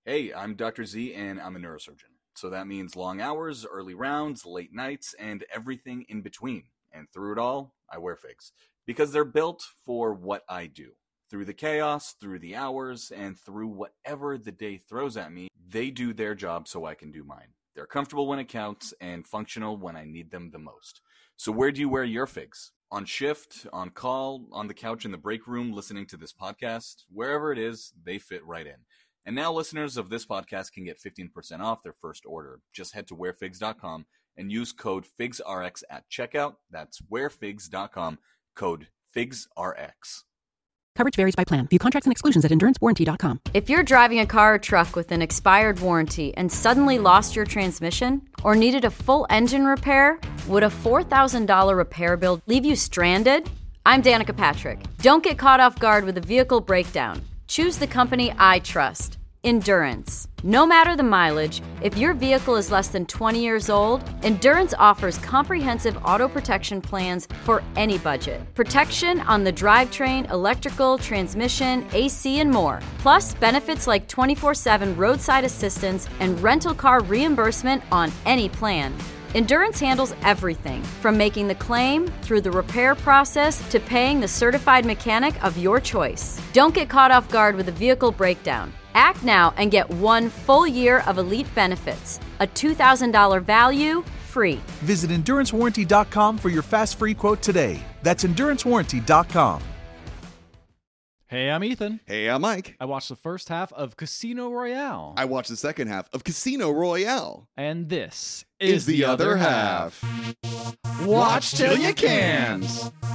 Hey, I'm Dr. Z and I'm a neurosurgeon. So that means long hours, early rounds, late nights, and everything in between. And through it all, I wear figs. Because they're built for what I do. Through the chaos, through the hours, and through whatever the day throws at me, they do their job so I can do mine. They're comfortable when it counts and functional when I need them the most. So where do you wear your figs? On shift, on call, on the couch in the break room, listening to this podcast? Wherever it is, they fit right in. And now listeners of this podcast can get 15% off their first order. Just head to wearfigs.com and use code FIGSRX at checkout. That's wearfigs.com, code FIGSRX. Coverage varies by plan. View contracts and exclusions at endurancewarranty.com. If you're driving a car or truck with an expired warranty and suddenly lost your transmission or needed a full engine repair, would a $4,000 repair bill leave you stranded? I'm Danica Patrick. Don't get caught off guard with a vehicle breakdown. Choose the company I trust, Endurance. No matter the mileage, if your vehicle is less than 20 years old, Endurance offers comprehensive auto protection plans for any budget. Protection on the drivetrain, electrical, transmission, AC, and more. Plus, benefits like 24/7 roadside assistance and rental car reimbursement on any plan. Endurance handles everything, from making the claim, through the repair process, to paying the certified mechanic of your choice. Don't get caught off guard with a vehicle breakdown. Act now and get 1 full year of elite benefits. A $2,000 value, free. Visit EnduranceWarranty.com for your fast free quote today. That's EnduranceWarranty.com. Hey, I'm Ethan. Hey, I'm Mike. I watched the first half of Casino Royale. I watched the second half of Casino Royale. And this Is the other half. Watch till you can.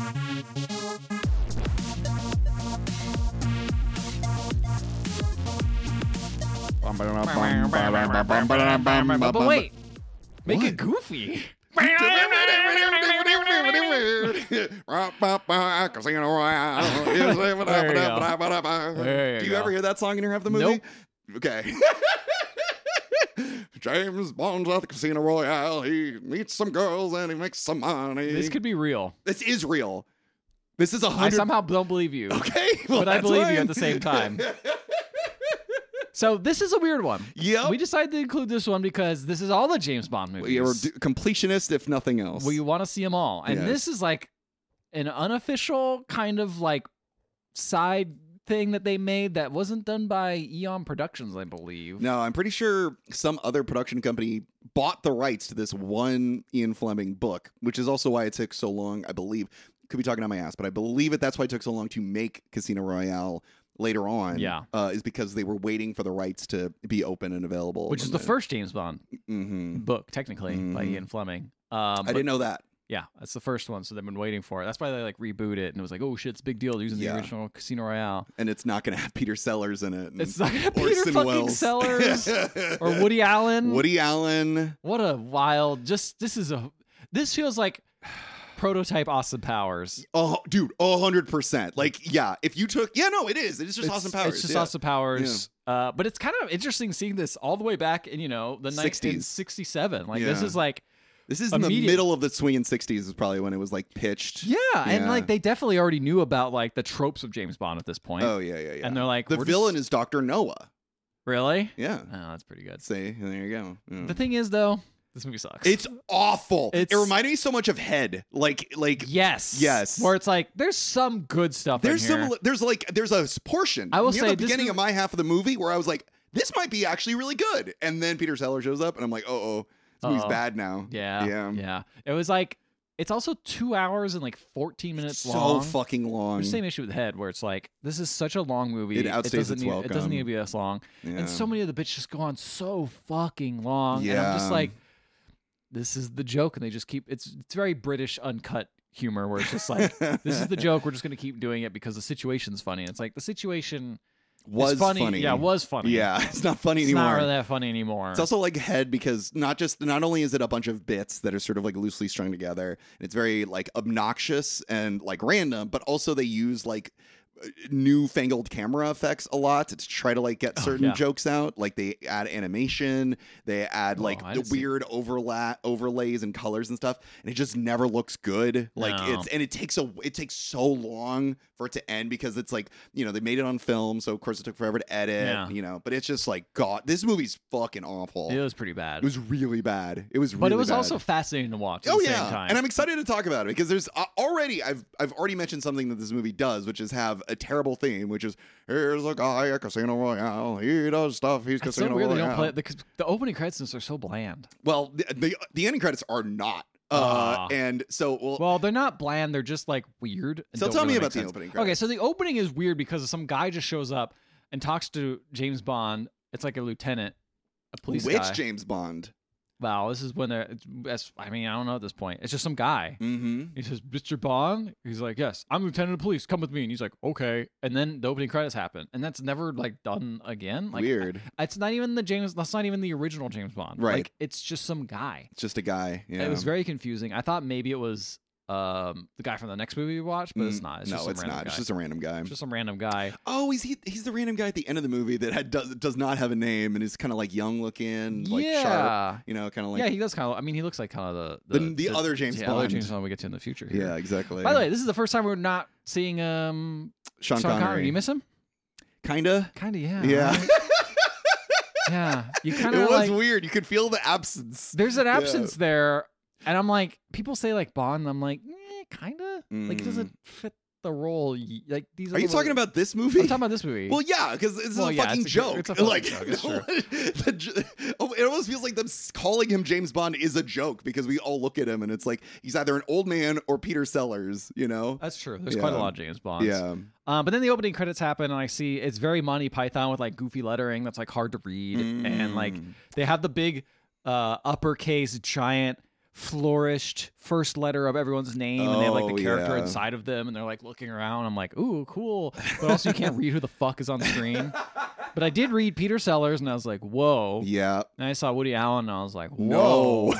But wait, make it goofy. Casino Royale. Do you ever hear that song in your half the movie? Nope. Okay. James Bond's at the Casino Royale. He meets some girls and he makes some money. This could be real. This is real. This is I somehow don't believe you. Okay, well, but I that's believe fine. you at the same time. So this is a weird one. Yep. We decided to include this one because this is all the James Bond movies. You're completionist, if nothing else. We want to see them all. And Yes. this is like an unofficial kind of like side thing that they made that wasn't done by Eon Productions, I believe. No, I'm pretty sure some other production company bought the rights to this one Ian Fleming book, which is also why it took so long, I believe. Could be talking on my ass, but I believe that's why it took so long to make Casino Royale later on. Yeah. Is because they were waiting for the rights to be open and available. Which is the first James Bond Mm-hmm. book, technically, by Ian Fleming. I didn't know that. Yeah, that's the first one, so they've been waiting for it. That's why they like reboot it, and it was like, oh shit, it's a big deal using the original Casino Royale. And it's not going to have Peter Sellers in it. It's not gonna have Peter Orson fucking Welles. Sellers or Woody Allen. Woody Allen. What a wild! This feels like prototype Austin Powers. Oh, dude, 100%. Like, yeah, if you took, it is. It's just Austin Powers. It's just Austin Powers. But it's kind of interesting seeing this all the way back in, the 1967. Like, this is like. This is in the middle of the swinging 60s is probably when it was like pitched. Yeah, and like they definitely already knew about like the tropes of James Bond at this point. Oh, yeah. And they're like, the villain is Dr. Noah. Really? Yeah. Oh, that's pretty good. See, there you go. Yeah. The thing is, though, this movie sucks. It's awful. It reminded me so much of Head. Like yes. Where it's like there's some good stuff. There's in here. there's a portion. I will near say the beginning of my half of the movie where I was like, this might be actually really good, and then Peter Sellers shows up, and I'm like, oh. This movie's bad now. Yeah. It was like, it's also 2 hours and like 14 minutes long. So fucking long. The same issue with Head, where it's like, this is such a long movie. It outstays its welcome. It doesn't need to be this long. Yeah. And so many of the bits just go on so fucking long. Yeah. And I'm just like, this is the joke. And they just keep, it's very British uncut humor where it's just like, this is the joke. We're just going to keep doing it because the situation's funny. And it's like, the situation was funny. Yeah, was funny. Yeah, it's not funny it's anymore. Not really that funny anymore. It's also like Head because not only is it a bunch of bits that are sort of like loosely strung together, and it's very like obnoxious and like random, but also they use like newfangled camera effects a lot to try to like get certain yeah. jokes out. Like they add animation, they add like I the didn't see- weird overlays and colors and stuff, and it just never looks good. Like No. it takes so long for it to end because it's like, you know, they made it on film, so of course it took forever to edit. Yeah. You know, but it's just like, God, this movie's fucking awful. It was pretty bad. It was really bad. It was, but really it was bad. also fascinating to watch at Oh the yeah, same time. and I'm excited to talk about it because there's already I've already mentioned something that this movie does, which is have a terrible theme, which is here's a guy at Casino Royale, he does stuff, he's It's Casino so weird they Royale. don't play it because the opening credits are so bland. Well, the ending credits are not, and so Well, they're not bland. They're just like weird. and So don't tell me really about make the sense. opening Okay, credits. so the opening is weird because some guy just shows up and talks to James Bond. It's like a lieutenant, a police which guy. James Bond? Wow, this is when I mean, I don't know at this point. It's just some guy. Mm-hmm. He says, "Mr. Bond." He's like, "Yes, I'm lieutenant of police. Come with me." And he's like, "Okay." And then the opening credits happen, and that's never like done again. Like, Weird. It's not even the James. That's not even the original James Bond. Right. Like, it's just some guy. It's just a guy. Yeah. It was very confusing. I thought maybe it was the guy from the next movie we watched, but it's not. It's just no, some it's random not. Guy. It's just a random guy. It's just some random guy. Oh, he's the random guy at the end of the movie that does not have a name and is kind of like young looking, like sharp, you know, kind of like Yeah, he does kind of. I mean, he looks like kind of the other James Other Bond. James Bond we get to in the future. Here. Yeah, exactly. By the way, this is the first time we're not seeing Sean Connery. You miss him? Kinda. Kinda, yeah. Yeah. right? Yeah. You kind It of was like. weird. You could feel the absence. There's an absence there, and I'm like, people say like Bond, and I'm like, kinda. Like, it doesn't fit the role. Like these. Are you talking about this movie? I'm talking about this movie. Well, yeah, because it's Well, a yeah, fucking it's a- joke. it's a fucking like, joke, it's true. it almost feels like them calling him James Bond is a joke because we all look at him and it's like he's either an old man or Peter Sellers. You know? That's true. There's Yeah. quite a lot of James Bonds. Yeah. But then the opening credits happen, and I see it's very Monty Python with like goofy lettering that's like hard to read, and like they have the big uppercase giant flourished first letter of everyone's name, and they have like the character yeah. inside of them, and they're like looking around. I'm like, ooh, cool. But also you can't read who the fuck is on screen. But I did read Peter Sellers, and I was like, whoa. Yeah. And I saw Woody Allen, and I was like, whoa. No.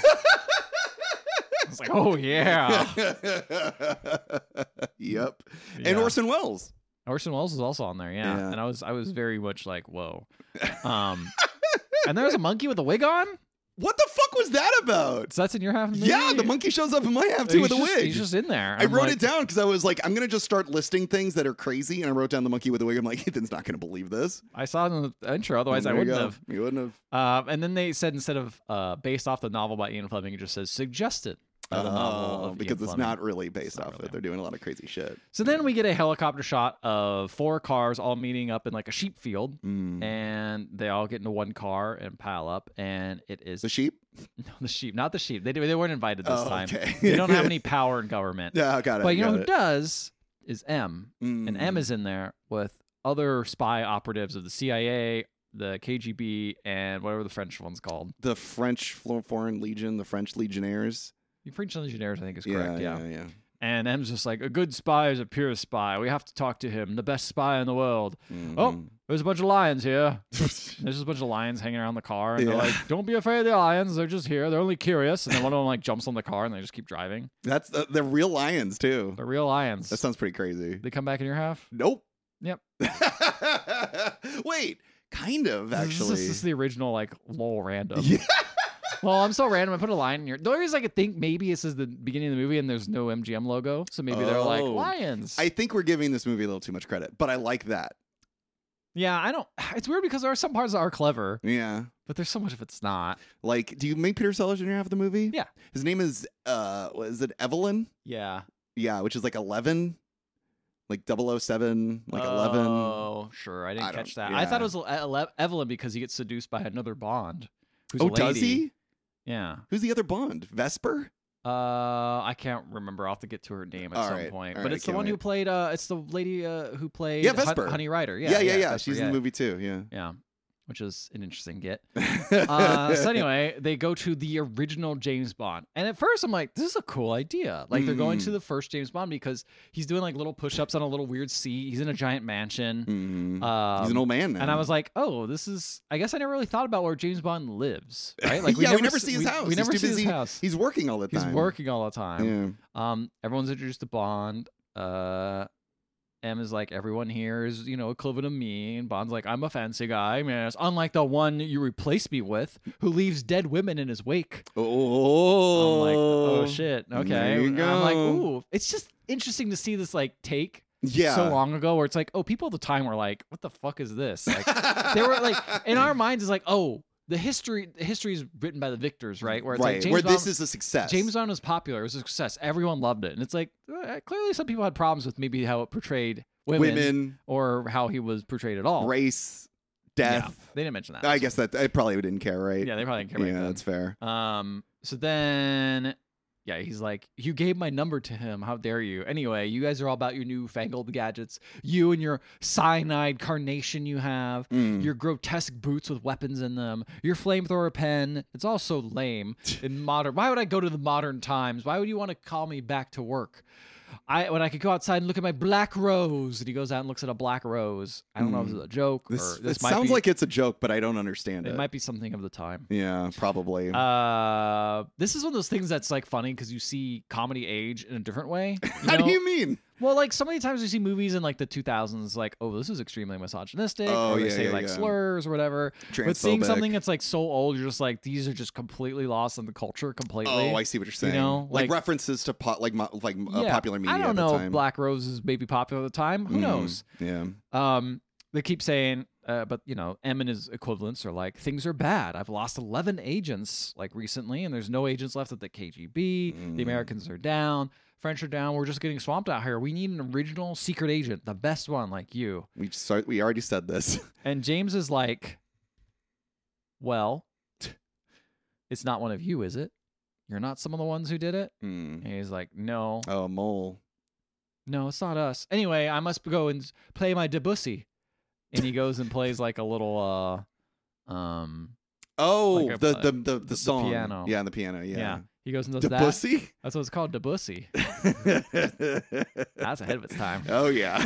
I was like, oh yeah. Yep. And Yeah. Orson Welles. Orson Welles is also on there, yeah. Yeah. And I was very much like, whoa. And there's a monkey with a wig on. What the fuck was that about? So that's in your half of the movie? Yeah, the monkey shows up in my half too with a wig. He's just in there. I wrote it down because I was like, I'm gonna just start listing things that are crazy, and I wrote down the monkey with a wig. I'm like, Ethan's not gonna believe this. I saw it in the intro, otherwise I There you wouldn't go. have. You wouldn't have. And then they said instead of based off the novel by Ian Fleming, it just says suggested by the novel of because Ian it's Fleming. not really based not off really. it. They're doing a lot of crazy shit. So then we get a helicopter shot of 4 cars all meeting up in like a sheep field, and they all get into one car and pile up, and it is The sheep? No, the sheep, not the sheep. They weren't invited this Oh, time. okay. They don't have any power in government. Yeah, got it. But you know got who it. does is M, and M Mm. is in there with other spy operatives of the CIA, the KGB, and whatever the French one's called. The French Foreign Legion, the French Legionnaires. The French Legionnaires, I think, is correct. Yeah. yeah. And M's just like, a good spy is a pure spy. We have to talk to him, the best spy in the world. Oh, there's a bunch of lions here. There's just a bunch of lions hanging around the car, and they're Yeah. like, "Don't be afraid of the lions. They're just here. They're only curious." And then one of them like jumps on the car, and they just keep driving. That's they're real lions too. They're real lions. That sounds pretty crazy. They come back in your half. Nope. Yep. Wait, kind of actually. This is the original like lol random. Yeah. Well, I'm so random. I put a line in here. The only reason I could think maybe this is the beginning of the movie and there's no MGM logo, so maybe they're like Oh. lions. I think we're giving this movie a little too much credit, but I like that. Yeah, I don't. It's weird because there are some parts that are clever, Yeah. but there's so much of it's not. Like, do you make Peter Sellers in your half of the movie? Yeah. His name is what is it, Evelyn? Yeah. Yeah, which is like 11. Like 007, like 11. Oh, sure. I didn't I catch don't- that. I thought it yeah. was Evelyn because he gets seduced by another Bond. Who's Oh, a lady. does he? Yeah. Who's the other Bond? Vesper? I can't remember. I'll have to get to her name at All some right, point. all But right, it's the can't one who wait. played. It's the lady who played. Yeah, Vesper. Honey Rider. Yeah. Vesper, She's in the movie too. Yeah. Yeah, which is an interesting get. So anyway, they go to the original James Bond, and at first I'm like, "This is a cool idea." Like they're going to the first James Bond because he's doing like little push-ups on a little weird seat. He's in a giant mansion. He's an old man now. And I was like, "Oh, this is." I guess I never really thought about where James Bond lives. Right? Like we never see his house. We He's never too see busy. his house. He's working all the time. He's working all the time. Yeah. Everyone's introduced to Bond. M is like, everyone here is, equivalent of me. And Bond's like, I'm a fancy guy, man. It's unlike the one you replaced me with, who leaves dead women in his wake. Oh. I'm like, oh, shit. Okay. There you And I'm like, go. ooh. It's just interesting to see this, like, take Yeah. so long ago where it's like, oh, people at the time were like, what the fuck is this? Like, they were like, in our minds, it's like, oh, the history is written by the victors, right? Where it's like James where Bond, this is a success. James Bond was popular. It was a success. Everyone loved it. And it's like, clearly some people had problems with maybe how it portrayed women or how he was portrayed at all. race, death. Yeah, they didn't mention that. I guess that I probably didn't care, right? Yeah, they probably didn't care. Yeah, back then. that's fair. So then, yeah, he's like, you gave my number to him. How dare you? Anyway, you guys are all about your newfangled gadgets. You and your cyanide carnation you have. Your grotesque boots with weapons in them. Your flamethrower pen. It's all so lame in modern. Why would I go to the modern times? Why would you want to call me back to work? When I could go outside and look at my black rose. And he goes out and looks at a black rose. I don't know if this is a joke. This or this it might sounds be, like it's a joke, but I don't understand it. it might be something of the time. Yeah, probably. This is one of those things that's like funny because you see comedy age in a different way. How do you mean? Well, like so many times you see movies in like the 2000s, like, oh, this is extremely misogynistic, Oh, or they yeah, say yeah, like yeah. slurs or whatever. But seeing Transphobic. something that's like so old, you're just like, these are just completely lost in the culture completely. Oh, I see what you're saying. like references to Yeah, popular media. I don't at the know. time. If Black Rose is maybe popular at the time. Who knows? Yeah. They keep saying, but M and his equivalents are like, things are bad. I've lost 11 agents like recently, and there's no agents left at the KGB. The Americans are down. French are down. We're just getting swamped out here. We need an original secret agent, the best one like you. We already said this. And James is like, well, it's not one of you, is it? You're not some of the ones who did it? And he's like, no. Oh, mole. No, it's not us. Anyway, I must go and play my Debussy. And he goes and plays like a little Oh, like a- the song. piano. Yeah, the piano. Yeah. He goes and does that. Debussy? That's what it's called, Debussy. That's ahead of its time. Oh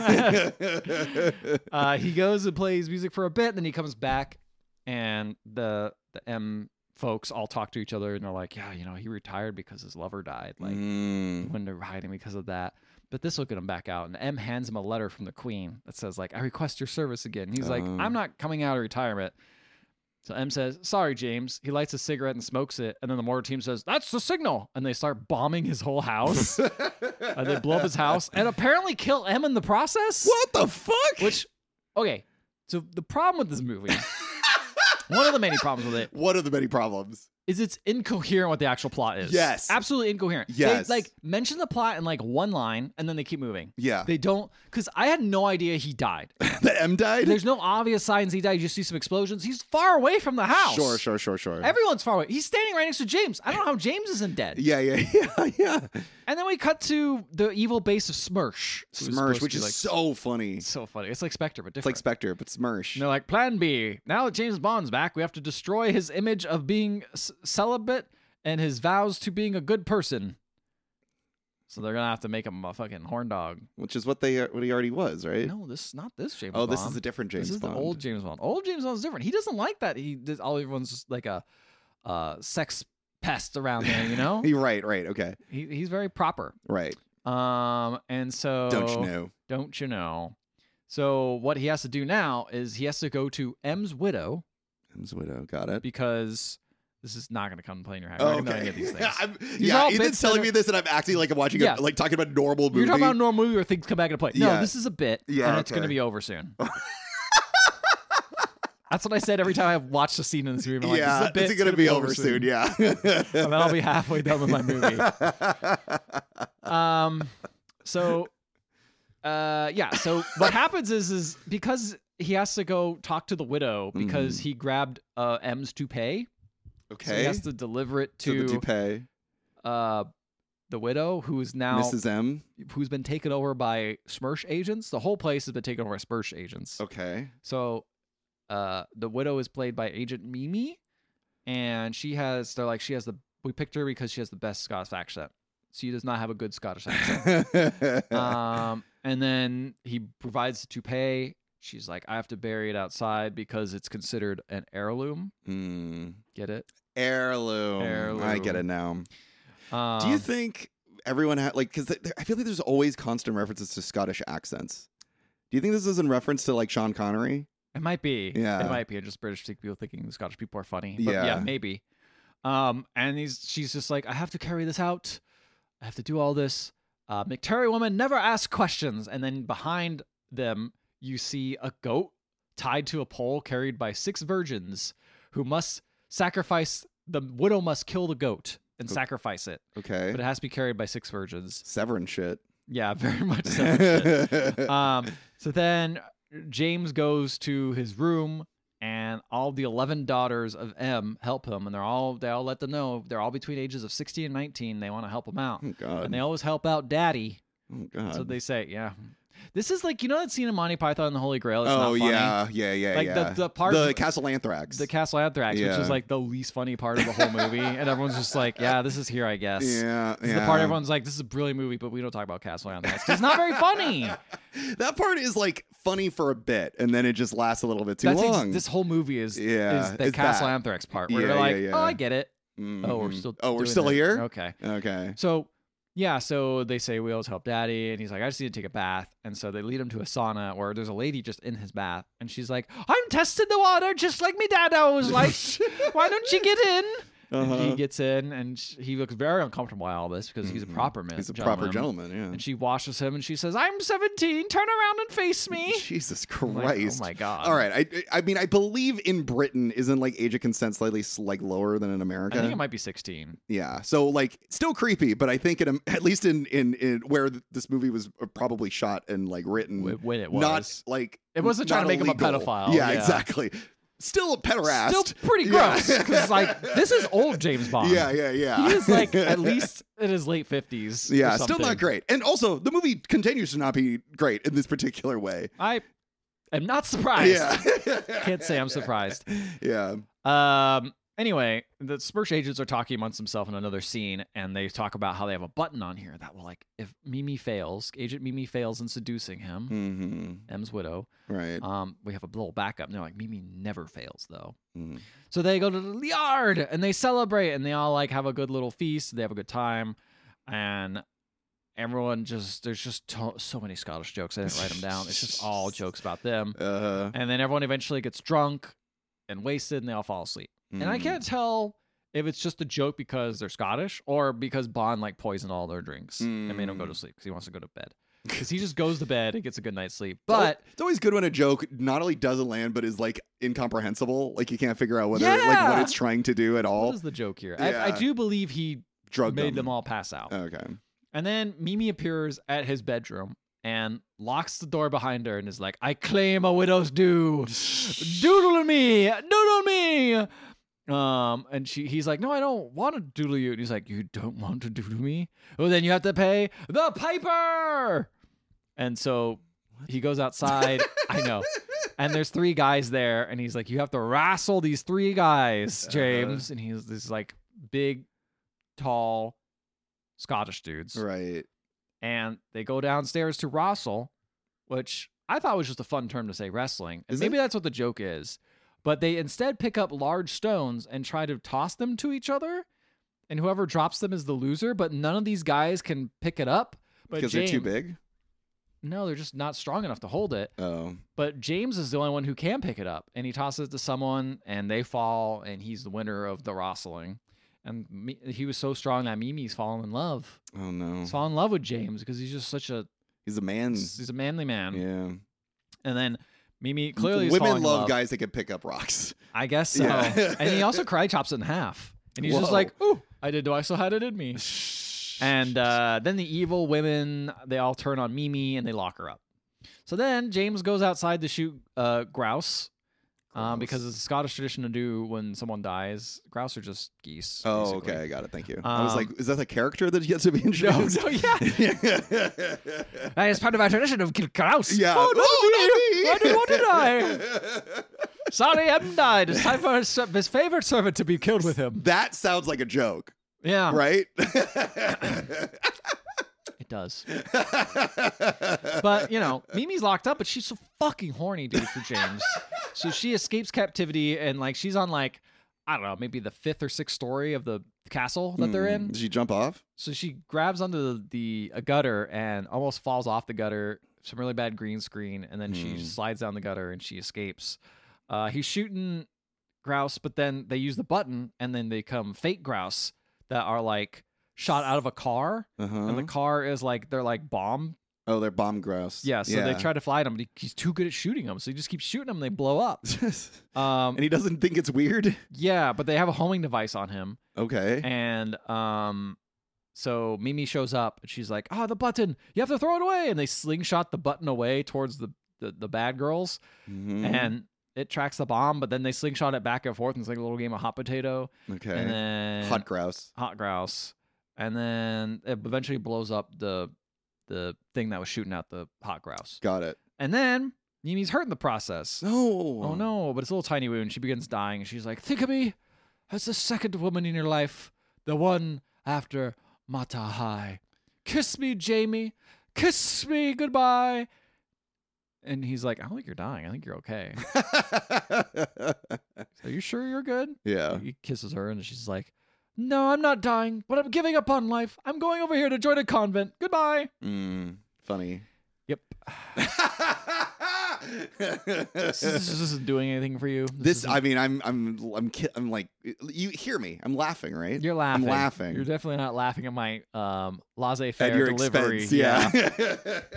yeah. He goes and plays music for a bit, then he comes back, and the M folks all talk to each other, and they're like, yeah, he retired because his lover died. Like, he went into hiding because of that. But this will get him back out. And M hands him a letter from the Queen that says, like, I request your service again. He's like, I'm not coming out of retirement. So M says, sorry, James. He lights a cigarette and smokes it. And then the mortar team says, that's the signal. And they start bombing his whole house. And they blow up his house and apparently kill M in the process. What the fuck? Which, okay. So the problem with this movie, one of the many problems with it, What are the many problems? is it's incoherent what the actual plot is. Yes. Absolutely incoherent. Yes. They, like, mention the plot in, like, one line, and then they keep moving. Yeah. They don't, because I had no idea he died. The M died? There's no obvious signs he died. You just see some explosions. He's far away from the house. Sure. Everyone's far away. He's standing right next to James. I don't know how James isn't dead. Yeah. And then we cut to the evil base of Smersh. who's supposed Smersh, to which be, is like, so funny. so funny. It's like Spectre, but It's different. like Spectre, but Smersh. And they're like, Plan B. Now that James Bond's back, we have to destroy his image of being celibate and his vows to being a good person. So they're gonna have to make him a fucking horn dog. Which is what he already was, right? No, not this James Oh, Bond. this is a different James This is Bond. the old James Bond. Old James Bond's different. He doesn't like that. Everyone's just like a sex pest around there, You're right. Okay. He's very proper. Right. And so Don't you know? So what he has to do now is he has to go to M's widow M's widow. Got it. because this is not going to come and play in your head. Oh, We're not gonna okay. get these things. Yeah, all Ethan's bits that telling are- me this, and I'm acting like I'm watching Yeah. like talking about a normal movie. You're talking about a normal movie where things come back into play. No, Yeah. this is a bit, Yeah, and it's okay. going to be over soon. That's what I said every time I watched a scene in this movie. I'm like, yeah, this is a bit, it's gonna be over soon. Yeah. And then I'll be halfway done with my movie. So what happens is because he has to go talk to the widow because he grabbed M's toupee. Okay. So he has to deliver it to the toupee. The widow, who is now Mrs. M. who's been taken over by Smersh agents. The whole place has been taken over by Smersh agents. Okay. So the widow is played by Agent Mimi, and she has we picked her because she has the best Scottish accent. She does not have a good Scottish accent. And then he provides the toupee. She's like, I have to bury it outside because it's considered an heirloom. Get it? Heirloom. I get it now. Do you Um, think everyone had because I feel like there's always constant references to Scottish accents? Do you think this is in reference to like Sean Connery? It might be. Yeah. It might be just British people thinking the Scottish people are funny. But Yeah. yeah, maybe. And she's just like, I have to carry this out. I have to do all this. McTerry woman never asks questions. And then behind them, you see a goat tied to a pole carried by 6 virgins who must sacrifice. The widow must kill the goat and sacrifice it. Okay. But it has to be carried by 6 virgins. Severin shit. Yeah, very much so. So then James goes to his room, and all the 11 daughters of M help him, and they all let them know they're all between ages of 16 and 19. They want to help him out, Oh God. and they always help out Daddy. Oh God. So they say, yeah. This is like, that scene in Monty Python and the Holy Grail. It's oh not funny. yeah. Like the part the Castle Anthrax. The Castle Anthrax, which Yeah. is like the least funny part of the whole movie, and everyone's just like, "Yeah, this is here, I guess." Yeah, This is the part everyone's like, "This is a brilliant movie," but we don't talk about Castle Anthrax. It's not very funny. That part is like funny for a bit, and then it just lasts a little bit too long. This whole movie is the it's Castle that. Anthrax part where Yeah, they're like, yeah. "Oh, I get it. Mhm. Oh, we're still. Oh, we're doing still it. here. Okay. Okay. So, yeah, so they say we always help Daddy, and he's like, I just need to take a bath, and so they lead him to a sauna where there's a lady just in his bath, and she's like, I'm testing the water just like me dad always liked. Why don't you get in? Uh-huh. And he gets in, and he looks very uncomfortable by all this because he's a proper man. He's a proper gentleman. Yeah. And she washes him, and she says, I'm 17. Turn around and face me. Jesus I'm like, Christ! oh my God. All right. I mean, I believe in Britain isn't like age of consent slightly like lower than in America. I think it might be 16. Yeah. So like still creepy, but I think at least in where this movie was probably shot and like written When it was. not like It wasn't trying not to make him a illegal. pedophile. Yeah, Yeah. exactly. Still a pederast. Still pretty Yeah. gross because like this is old James Bond. Yeah. He is like at least in his late 50s. or Yeah, still something. not great. And also, the movie continues to not be great in this particular way. I am not surprised. Yeah. Can't say I'm surprised. Yeah. Anyway, the Spurge agents are talking amongst themselves in another scene, and they talk about how they have a button on here that will, like, if Mimi fails, Agent Mimi fails in seducing him, Mm-hmm. M's widow, Right. we have a little backup. And they're like, Mimi never fails, though. Mhm. So they go to the yard, and they celebrate, and they all, like, have a good little feast. They have a good time, and everyone just, there's just so many Scottish jokes. I didn't write them down. It's just all jokes about them. And then everyone eventually gets drunk and wasted, and they all fall asleep. And I can't tell if it's just a joke because they're Scottish or because Bond like poisoned all their drinks and made them go to sleep because he wants to go to bed. Because he just goes to bed and gets a good night's sleep. But it's always good when a joke not only doesn't land but is like incomprehensible. Like you can't figure out whether like what it's trying to do at all. what is the joke here? Yeah. I do believe he Drugged made them all pass out. Okay. And then Mimi appears at his bedroom and locks the door behind her and is like, I claim a widow's due. Doodle me. Doodle me. And he's like, no, I don't want to doodle you. And he's like, you don't want to doodle me? Well, then you have to pay the piper. And so he goes outside. I know. And there's 3 guys there. And he's like, you have to wrestle these 3 guys, James. And he's this like big, tall Scottish dudes. Right. And they go downstairs to wrestle, which I thought was just a fun term to say wrestling. And Is maybe it? that's what the joke is. But they instead pick up large stones and try to toss them to each other. And whoever drops them is the loser. But none of these guys can pick it up. But Because they're too big? No, they're just not strong enough to hold it. Oh. But James is the only one who can pick it up. And he tosses it to someone and they fall. And he's the winner of the wrestling. And he was so strong that Mimi's fallen in love. Oh no. He's fallen in love with James because he's just such a He's a man. he's a manly man. Yeah. And then Mimi clearly is Women falling in love love. guys that can pick up rocks. I guess so. Yeah. And he also karate chops it in half. And he's just Whoa. like, ooh, I still had it in me. And then the evil women, they all turn on Mimi and they lock her up. So then James goes outside to shoot grouse. Because it's a Scottish tradition to do when someone dies. Grouse are just geese. Oh, basically. okay, I got it. Thank you. I was like, is that a character that gets to be introduced? No, yeah. It's part of our tradition of kill grouse. Yeah. Oh, no, Oh, Why do you want to die? Sorry, Em died. It's time for his favorite servant to be killed with him. That sounds like a joke, Yeah, right? it does. But, Mimi's locked up, but she's so fucking horny, dude, for James. So she escapes captivity, and, she's on, I don't know, maybe the 5th or 6th story of the castle that they're in. Did she jump off? So she grabs onto a gutter and almost falls off the gutter, some really bad green screen, and then she slides down the gutter and she escapes. He's shooting grouse, but then they use the button, and then they come fake grouse that are like shot out of a car, and the car is like they're like bomb. Oh, they're bomb grouse. Yeah, so they try to fly them, but he's too good at shooting them, so he just keeps shooting them, and they blow up. And he doesn't think it's weird? Yeah, but they have a homing device on him. Okay. And so Mimi shows up, and she's like, the button, you have to throw it away. And they slingshot the button away towards the bad girls, and it tracks the bomb, but then they slingshot it back and forth, and it's like a little game of hot potato. Okay. And then Hot grouse. And then it eventually blows up the thing that was shooting out the hot grouse. Got it. And then Mimi's hurt in the process. No. Oh no, but it's a little tiny wound. She begins dying, and she's like, think of me as the second woman in your life, the one after Mata Hai. Kiss me, Jamie. Kiss me goodbye. And he's like, I don't think you're dying. I think you're okay. Are you sure you're good? Yeah. He kisses her, and she's like, no, I'm not dying, but I'm giving up on life. I'm going over here to join a convent. Goodbye. Funny. Yep. This isn't doing anything for you. I'm like, you hear me? I'm laughing, right? You're laughing. I'm laughing. You're definitely not laughing at my laissez-faire At your delivery. expense, yeah.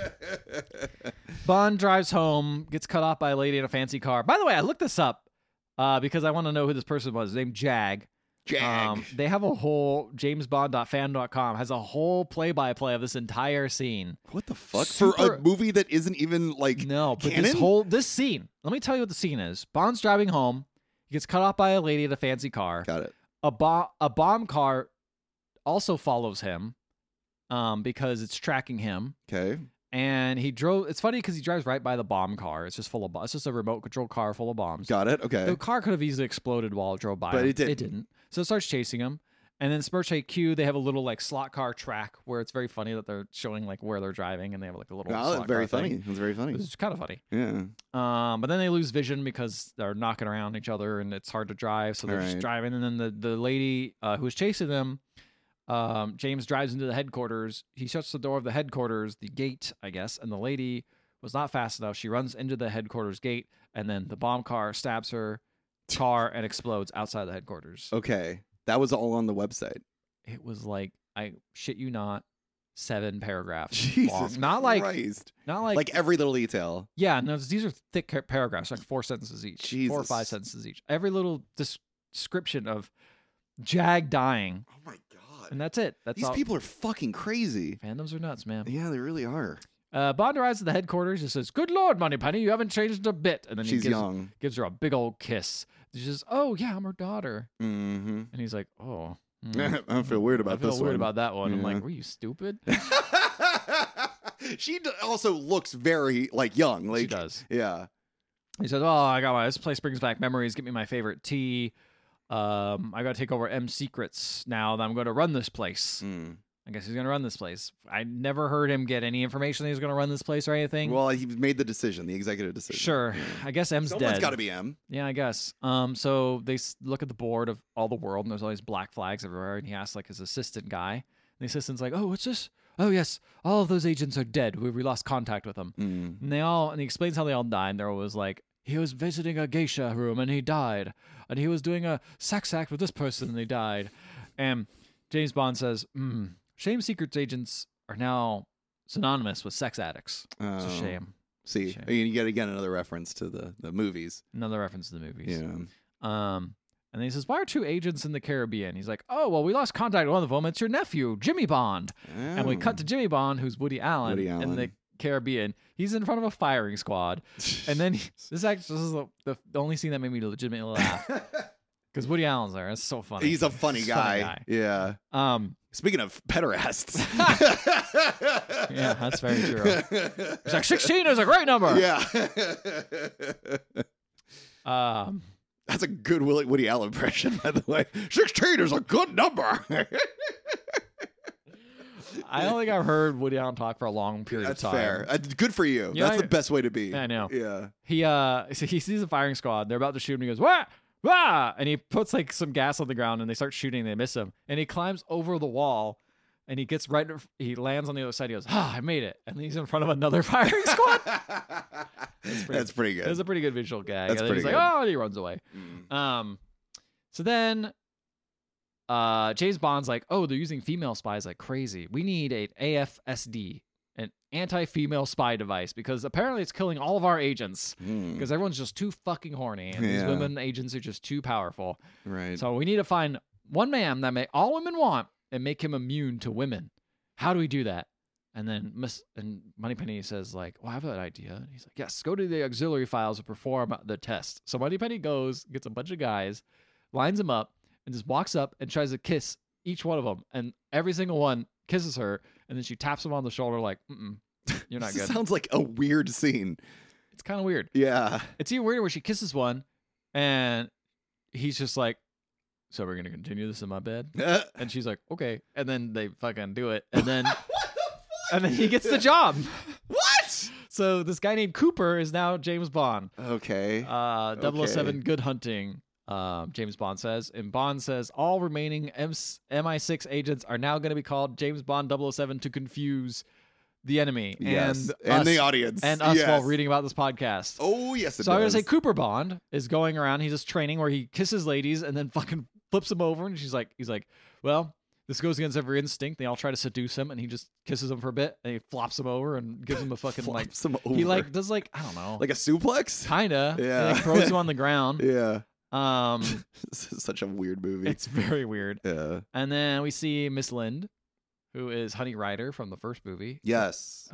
Bond drives home, gets cut off by a lady in a fancy car. By the way, I looked this up because I want to know who this person was. His name Jag. They have a whole JamesBond.fan.com has a whole play-by-play of this entire scene. What the fuck? For a movie that isn't even like no, but canon? this scene. Let me tell you what the scene is. Bond's driving home. He gets cut off by a lady in a fancy car. Got it. A bomb car also follows him because it's tracking him. Okay. And he drove. It's funny because he drives right by the bomb car. It's just full of. It's just a remote control car full of bombs. Got it. Okay. The car could have easily exploded while it drove by. But him. it didn't. It didn't. So it starts chasing him. And then Smirch HQ, they have a little like slot car track where it's very funny that they're showing like where they're driving, and they have like a little. Slot very car funny. thing. It's very funny. It's kind of funny. Yeah. But then they lose vision because they're knocking around each other, and it's hard to drive. So they're just driving, and then the lady who was chasing them. James drives into the headquarters. He shuts the door of the headquarters, the gate, I guess, and the lady was not fast enough. She runs into the headquarters gate, and then the bomb car stabs her car and explodes outside the headquarters. Okay. That was all on the website. It was like, I shit you not, 7 paragraphs Jesus long. Not Christ. Like every little detail. Yeah, no, these are thick paragraphs, like 4 sentences each. Jesus. 4 or 5 sentences each. Every little description of Jag dying. Oh my God. And that's it. That's These people are fucking crazy. Fandoms are nuts, man. Yeah, they really are. Bond arrives at the headquarters and says, good Lord, Moneypenny, you haven't changed a bit. And then She's young. Gives her a big old kiss. She says, oh, yeah, I'm her daughter. Mm-hmm. And he's like, oh. I feel weird about this one. I feel weird about that one. Yeah. I'm like, were you stupid? She also looks very, like, young. Like, she does. Yeah. He says, oh, this place brings back memories. Get me my favorite tea. I got to take over M Secrets now that I'm going to run this place. I guess he's going to run this place. I never heard him get any information that he's going to run this place or anything. Well, he made the decision, the executive decision. Sure. Yeah. I guess M's Someone's dead. got to be M. Yeah, I guess. So they look at the board of all the world, and there's all these black flags everywhere, and he asks, like, his assistant guy. And the assistant's like, oh, what's this? Oh, yes, all of those agents are dead. We lost contact with them. And he explains how they all died, and they're always like, he was visiting a geisha room, and he died. And he was doing a sex act with this person, and they died. And James Bond says, Shame Secrets agents are now synonymous with sex addicts. It's a shame. See, Shame. you get again another reference to the movies. Another reference to the movies. Yeah. And then he says, why are 2 agents in the Caribbean? He's like, oh, well, we lost contact with one of them. It's your nephew, Jimmy Bond. And we cut to Jimmy Bond, who's Woody Allen, in the Caribbean. He's in front of a firing squad. And then this is the only scene that made me legitimately laugh. Because Woody Allen's there. It's so funny. He's a funny guy. Yeah. Speaking of pederasts. Yeah, that's very true. He's like, 16 is a great number. Yeah. That's a good Woody Allen impression, by the way. 16 is a good number. I don't think I've heard Woody Allen talk for a long period of time. That's fair. Good for you. Yeah, That's the best way to be. I know. Yeah. So he sees a firing squad. They're about to shoot him. He goes, what? Ah! And he puts like some gas on the ground, and they start shooting. And they miss him, and he climbs over the wall And he gets he lands on the other side. He goes, I made it. And then he's in front of another firing squad. That's pretty good. It's a pretty good visual gag. That's and then pretty he's good. like, and he runs away. So then James Bond's like, they're using female spies like crazy. We need an AFSD, an anti-female spy device, because apparently it's killing all of our agents because everyone's just too fucking horny. And these women agents are just too powerful. Right. So we need to find one man that all women want and make him immune to women. How do we do that? And then Moneypenny says, like, I have an idea. And he's like, yes, go to the auxiliary files and perform the test. So Moneypenny goes, gets a bunch of guys, lines them up, and just walks up and tries to kiss each one of them. And every single one kisses her. And then she taps him on the shoulder like, you're not good. Sounds like a weird scene. It's kind of weird. Yeah. It's even weirder where she kisses one and he's just like, so we're going to continue this in my bed? And she's like, okay. And then they fucking do it. And then and then he gets the job. What? So this guy named Cooper is now James Bond. Okay. 007 Good Hunting, James Bond says. And Bond says all remaining MI6 agents are now going to be called James Bond 007 to confuse the enemy. Yes. And us, the audience. And us Yes. while reading about this podcast. Oh, yes, So I'm going to say Cooper Bond is going around. He's just training where he kisses ladies and then fucking flips them over. And he's like, well, this goes against every instinct. They all try to seduce him and he just kisses them for a bit and he flops them over and gives them a fucking like, he like does like, I don't know. Like a suplex? Kinda. Yeah. And, like, throws him on the ground. Yeah. This is such a weird movie. It's very weird. Yeah. And then we see Miss Lind, who is Honey Rider from the first movie. Yes.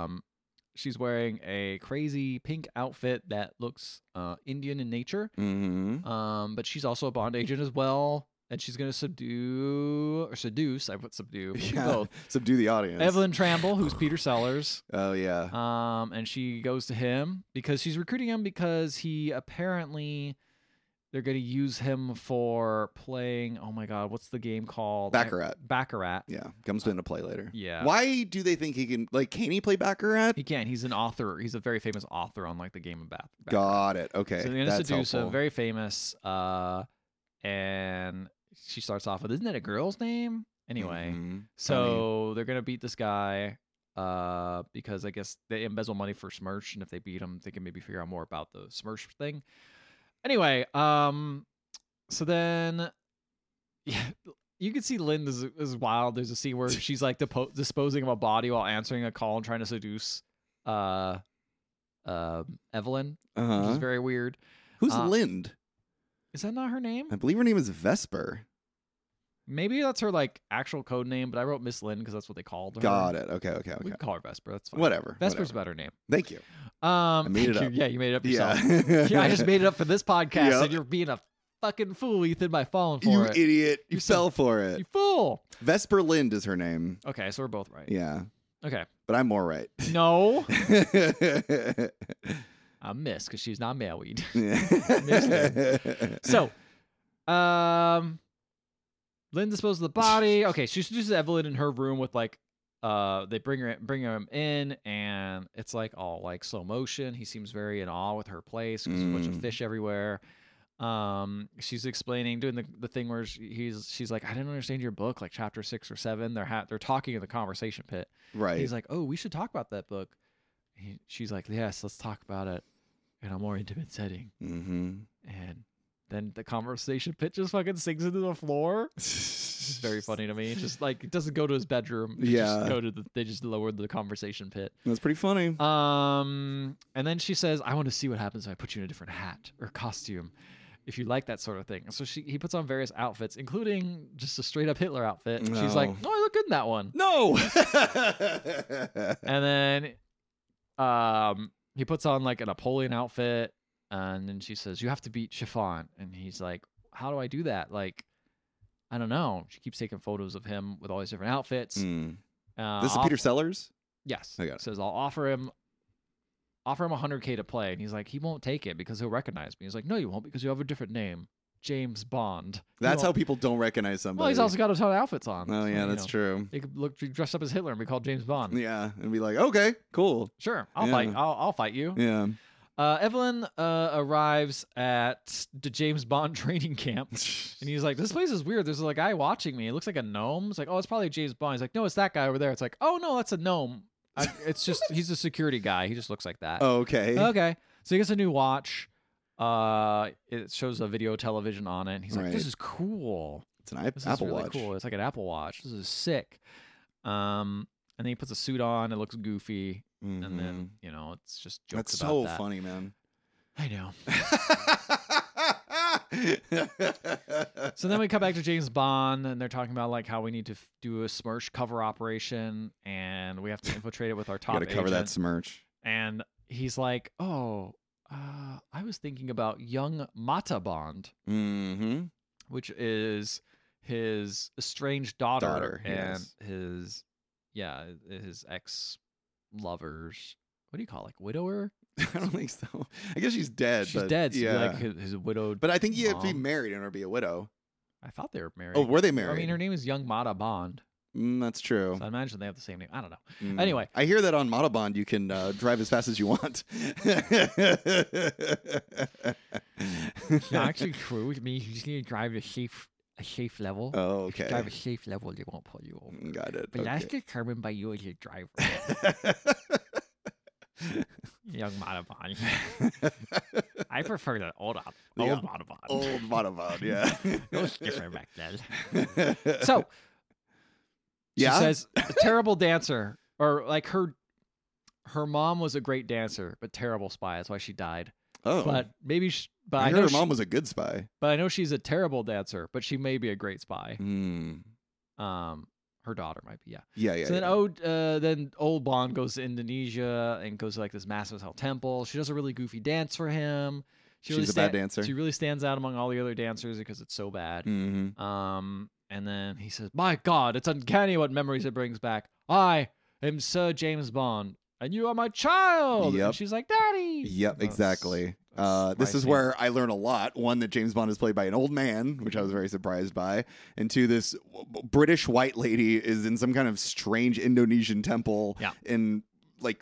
She's wearing a crazy pink outfit that looks Indian in nature. Mm-hmm. But she's also a Bond agent as well. And she's going to seduce. I put subdue. Both. Subdue the audience. Evelyn Tramble, who's Peter Sellers. Oh, yeah. And she goes to him because she's recruiting him because he apparently... They're going to use him for playing, oh my God, what's the game called? Baccarat. Yeah, comes into play later. Yeah. Why do they think he can, can he play Baccarat? He can. He's an author. He's a very famous author on, like, the game of Baccarat. Got it. Okay. So they're going to seduce him. Very famous. And she starts off with, isn't that a girl's name? Anyway. Mm-hmm. So they're going to beat this guy because I guess they embezzle money for Smersh. And if they beat him, they can maybe figure out more about the Smersh thing. Anyway, so then, yeah, you can see Lind is wild. There's a scene where she's like disposing of a body while answering a call and trying to seduce Evelyn, which is very weird. Who's Lind? Is that not her name? I believe her name is Vesper. Maybe that's her like actual code name, but I wrote Miss Lind because that's what they called her. Got it. Okay. We can call her Vesper. That's fine. Whatever. Vesper's a better name. Thank you. I made it up. Yeah, you made it up yourself. Yeah. Yeah, I just made it up for this podcast, Yep. and you're being a fucking fool, Ethan, by falling for You it. idiot. You fell for it. You fool. Vesper Lind is her name. Okay, so we're both right. Yeah. Okay. But I'm more right. No. I miss because she's not married. So, Lind disposes of the body. Okay, she seduces Evelyn in her room with like, they bring him in, and it's like all like slow motion. He seems very in awe with her place because there's a bunch of fish everywhere. She's explaining, doing the thing where she's like, I didn't understand your book, like chapter 6 or 7. They're talking in the conversation pit. Right. He's like, oh, we should talk about that book. She's like, yes, let's talk about it in a more intimate setting. Mm-hmm. And then the conversation pit just fucking sinks into the floor. It's very funny to me. It's just like, it doesn't go to his bedroom. They just lowered the conversation pit. That's pretty funny. And then she says, I want to see what happens if I put you in a different hat or costume, if you like that sort of thing. So he puts on various outfits, including just a straight up Hitler outfit. And she's like, oh, I look good in that one. No. And then he puts on like a Napoleon outfit. And then she says, you have to beat Chiffon. And he's like, how do I do that? Like, I don't know. She keeps taking photos of him with all these different outfits. This is Peter Sellers? Yes. I got it. Says, I'll offer him $100K to play. And he's like, he won't take it because he'll recognize me. He's like, no, you won't, because you have a different name. James Bond. That's how people don't recognize somebody. Well, he's also got a ton of outfits on. Oh, yeah, so, that's true. He could look dressed up as Hitler and be called James Bond. Yeah, and be like, okay, cool. Sure, I'll fight you. Yeah. Evelyn arrives at the James Bond training camp, and he's like, "This place is weird. There's a guy watching me. It looks like a gnome." It's like, "Oh, it's probably James Bond." He's like, "No, it's that guy over there." It's like, "Oh no, that's a gnome. It's just he's a security guy. He just looks like that." Oh, okay. Okay. So he gets a new watch. It shows a video television on it. And he's like, Right. "This is cool. It's an This Apple is really Watch. cool. It's like an Apple Watch. This is sick." And then he puts a suit on. It looks goofy, and then it's just jokes That's about so that. funny, man. I know. So then we come back to James Bond, and they're talking about like how we need to do a Smirch cover operation, and we have to infiltrate it with our top Got to cover that agent. smirch. And he's like, "Oh, I was thinking about young Mata Bond, Mm-hmm. which is his estranged daughter, and yes. his ex-lovers. What do you call it? Like widower? I don't think so. I guess she's dead. She's but dead. So yeah. like his widowed. But I think you have to be mom. married in order to be a widow. I thought they were married. Oh, were they I married? mean, her name is Young Mata Bond. That's true. So I imagine they have the same name. I don't know. Mm. Anyway. I hear that on Monobond you can drive as fast as you want. It's not actually true. It means you just need to drive a safe level. Oh, If you okay. drive a safe level, they won't pull you over. Got it. But that's Okay. determined by you as a driver. Young Monobond. I prefer the old Yeah. Monobond. Old Monobond, yeah. It was different back then. So she Yeah? says a terrible dancer, or like her mom was a great dancer, but terrible spy. That's why she died. Oh, But maybe, but I I heard know her she, mom was a good spy. but I know she's a terrible dancer, but she may be a great spy. Mm. Her daughter might be, yeah. Yeah. So then old Bond goes to Indonesia and goes to like this massive temple. She does a really goofy dance for him. She's a bad dancer. She really stands out among all the other dancers because it's so bad. Mm-hmm. And then he says, "My God, it's uncanny what memories it brings back. I am Sir James Bond, and you are my child." Yep. And she's like, "Daddy." Yep, That's- exactly. that's This my is scene. where I learn a lot. One, that James Bond is played by an old man, which I was very surprised by. And two, this British white lady is in some kind of strange Indonesian temple Yeah. in like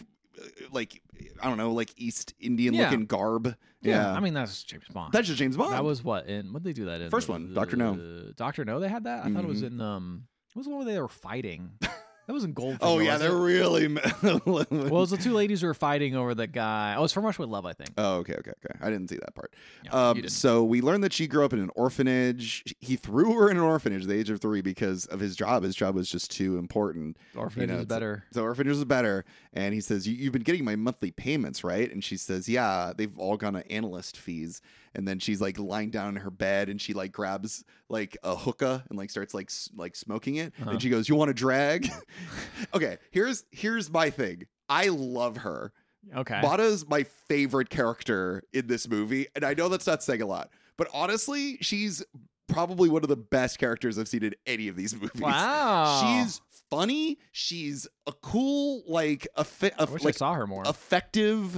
I don't know, like East Indian Yeah. looking garb. Yeah, I mean that's James Bond. That's just James Bond. That was what in what did they do that in? First one, Dr. No. Dr. No, they had that. I thought it was Mhm. in what was the one where they were fighting? That was in Goldfinger. Oh yeah, wasn't they're it? really. Well, it was the two ladies who were fighting over the guy. Oh, it's From Russia with Love, I think. Oh, okay. I didn't see that part. Yeah, you didn't. So we learned that she grew up in an orphanage. He threw her in an orphanage at the age of 3 because of his job. His job was just too important. Orphanage is better. So orphanage is better. And he says, you've been getting my monthly payments, right? And she says, yeah, they've all gone to analyst fees. And then she's like lying down in her bed and she like grabs like a hookah and like starts like smoking it. Uh-huh. And she goes, you want to drag? Okay, here's my thing. I love her. Okay. Mata's my favorite character in this movie, and I know that's not saying a lot, but honestly, she's probably one of the best characters I've seen in any of these movies. Wow. She's funny. She's a cool, like I wish I like saw her more. effective,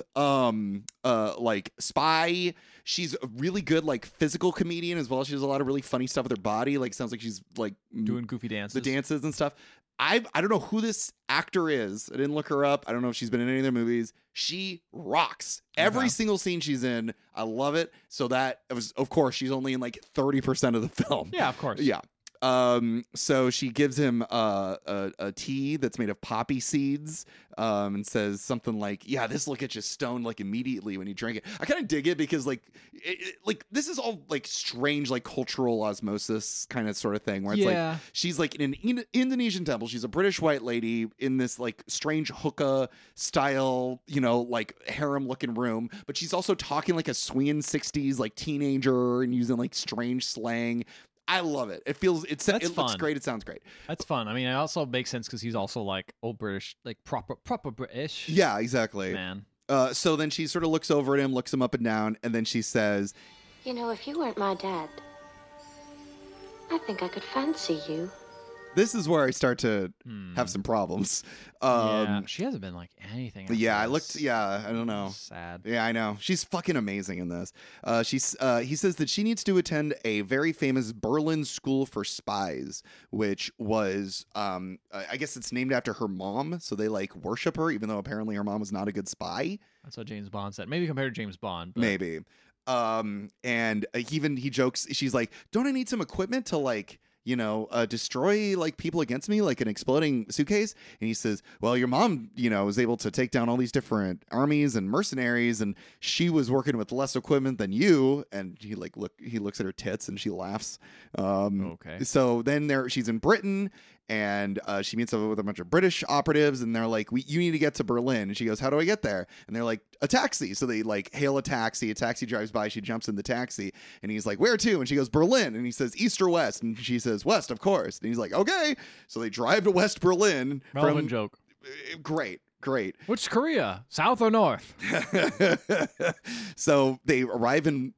like spy. She's a really good, like physical comedian as well. She does a lot of really funny stuff with her body. Like sounds like she's like Doing goofy dances. the dances and stuff. I don't know who this actor is. I didn't look her up. I don't know if she's been in any of their movies. She rocks. Every Okay. single scene she's in, I love it. So that it was, of course, she's only in like 30% of the film. Yeah, of course. Yeah. So she gives him a tea that's made of poppy seeds, and says something like, "Yeah, this will get you stoned like immediately when you drink it." I kind of dig it because like this is all like strange like cultural osmosis kind of sort of thing where it's Yeah. like she's like in an Indonesian temple. She's a British white lady in this like strange hookah style, like harem looking room, but she's also talking like a swinging 60s like teenager and using like strange slang. I love it. It looks fun. great. It sounds great. That's fun. I mean, it also makes sense because he's also like old British, like proper British. Yeah, exactly. Man. So then she sort of looks over at him, looks him up and down, and then she says, You know, if you weren't my dad, I think I could fancy you. This is where I start to have some problems. Yeah, she hasn't been like anything. Yeah, I after looked. this. Yeah, I don't know. Sad. Yeah, I know. She's fucking amazing in this. He says that she needs to attend a very famous Berlin School for Spies, which was, I guess it's named after her mom. So they like worship her, even though apparently her mom was not a good spy. That's what James Bond said. Maybe compared to James Bond. But... Maybe. And he jokes. She's like, "Don't I need some equipment to like?" destroy like people against me, like an exploding suitcase. And he says, well, your mom, was able to take down all these different armies and mercenaries, and she was working with less equipment than you. And he looks at her tits and she laughs. Okay. So then she's in Britain, and she meets up with a bunch of British operatives, and they're like, you need to get to Berlin. And she goes, how do I get there? And they're like, a taxi. So they like hail a taxi drives by, she jumps in the taxi, and he's like, where to? And she goes, Berlin. And he says, east or west? And she says, west, of course. And he's like, okay. So they drive to West Berlin. Relevant joke. Great. Which Korea, south or north? So they arrive in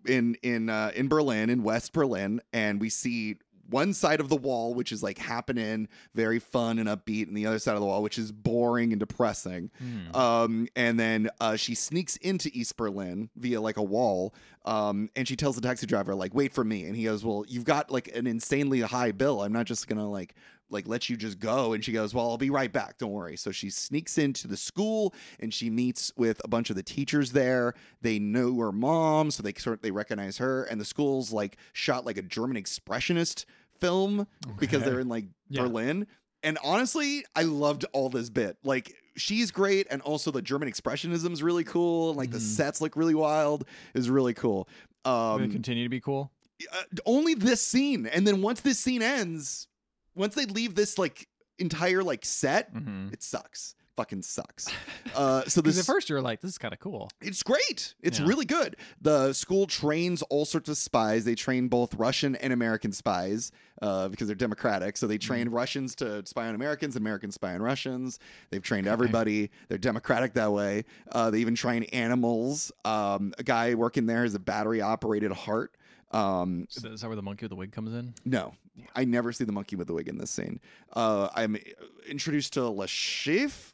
Berlin, in West Berlin, and we see one side of the wall, which is like happening, very fun and upbeat, and the other side of the wall, which is boring and depressing. And then she sneaks into East Berlin via like a wall, and she tells the taxi driver, like, wait for me. And he goes, well, you've got like an insanely high bill. I'm not just gonna like let you just go. And she goes, well, I'll be right back, don't worry. So she sneaks into the school, and she meets with a bunch of the teachers there. They know her mom, so they recognize her. And the school's like shot like a German expressionist film because they're in like Berlin. And honestly, I loved all this bit. Like, she's great, and also the German expressionism is really cool, and like the sets look really wild. Is really cool. Will it continue to be cool? Only this scene, and then once this scene ends, once they leave this like entire like set, it sucks. Fucking sucks. So this at first you're like, this is kind of cool. It's great. It's really good. The school trains all sorts of spies. They train both Russian and American spies because they're democratic. So they train Russians to spy on Americans, Americans spy on Russians. They've trained everybody. They're democratic that way. They even train animals. A guy working there has a battery operated heart. Is that where the monkey with the wig comes in? No, I never see the monkey with the wig in this scene. I'm introduced to Le Chiffre,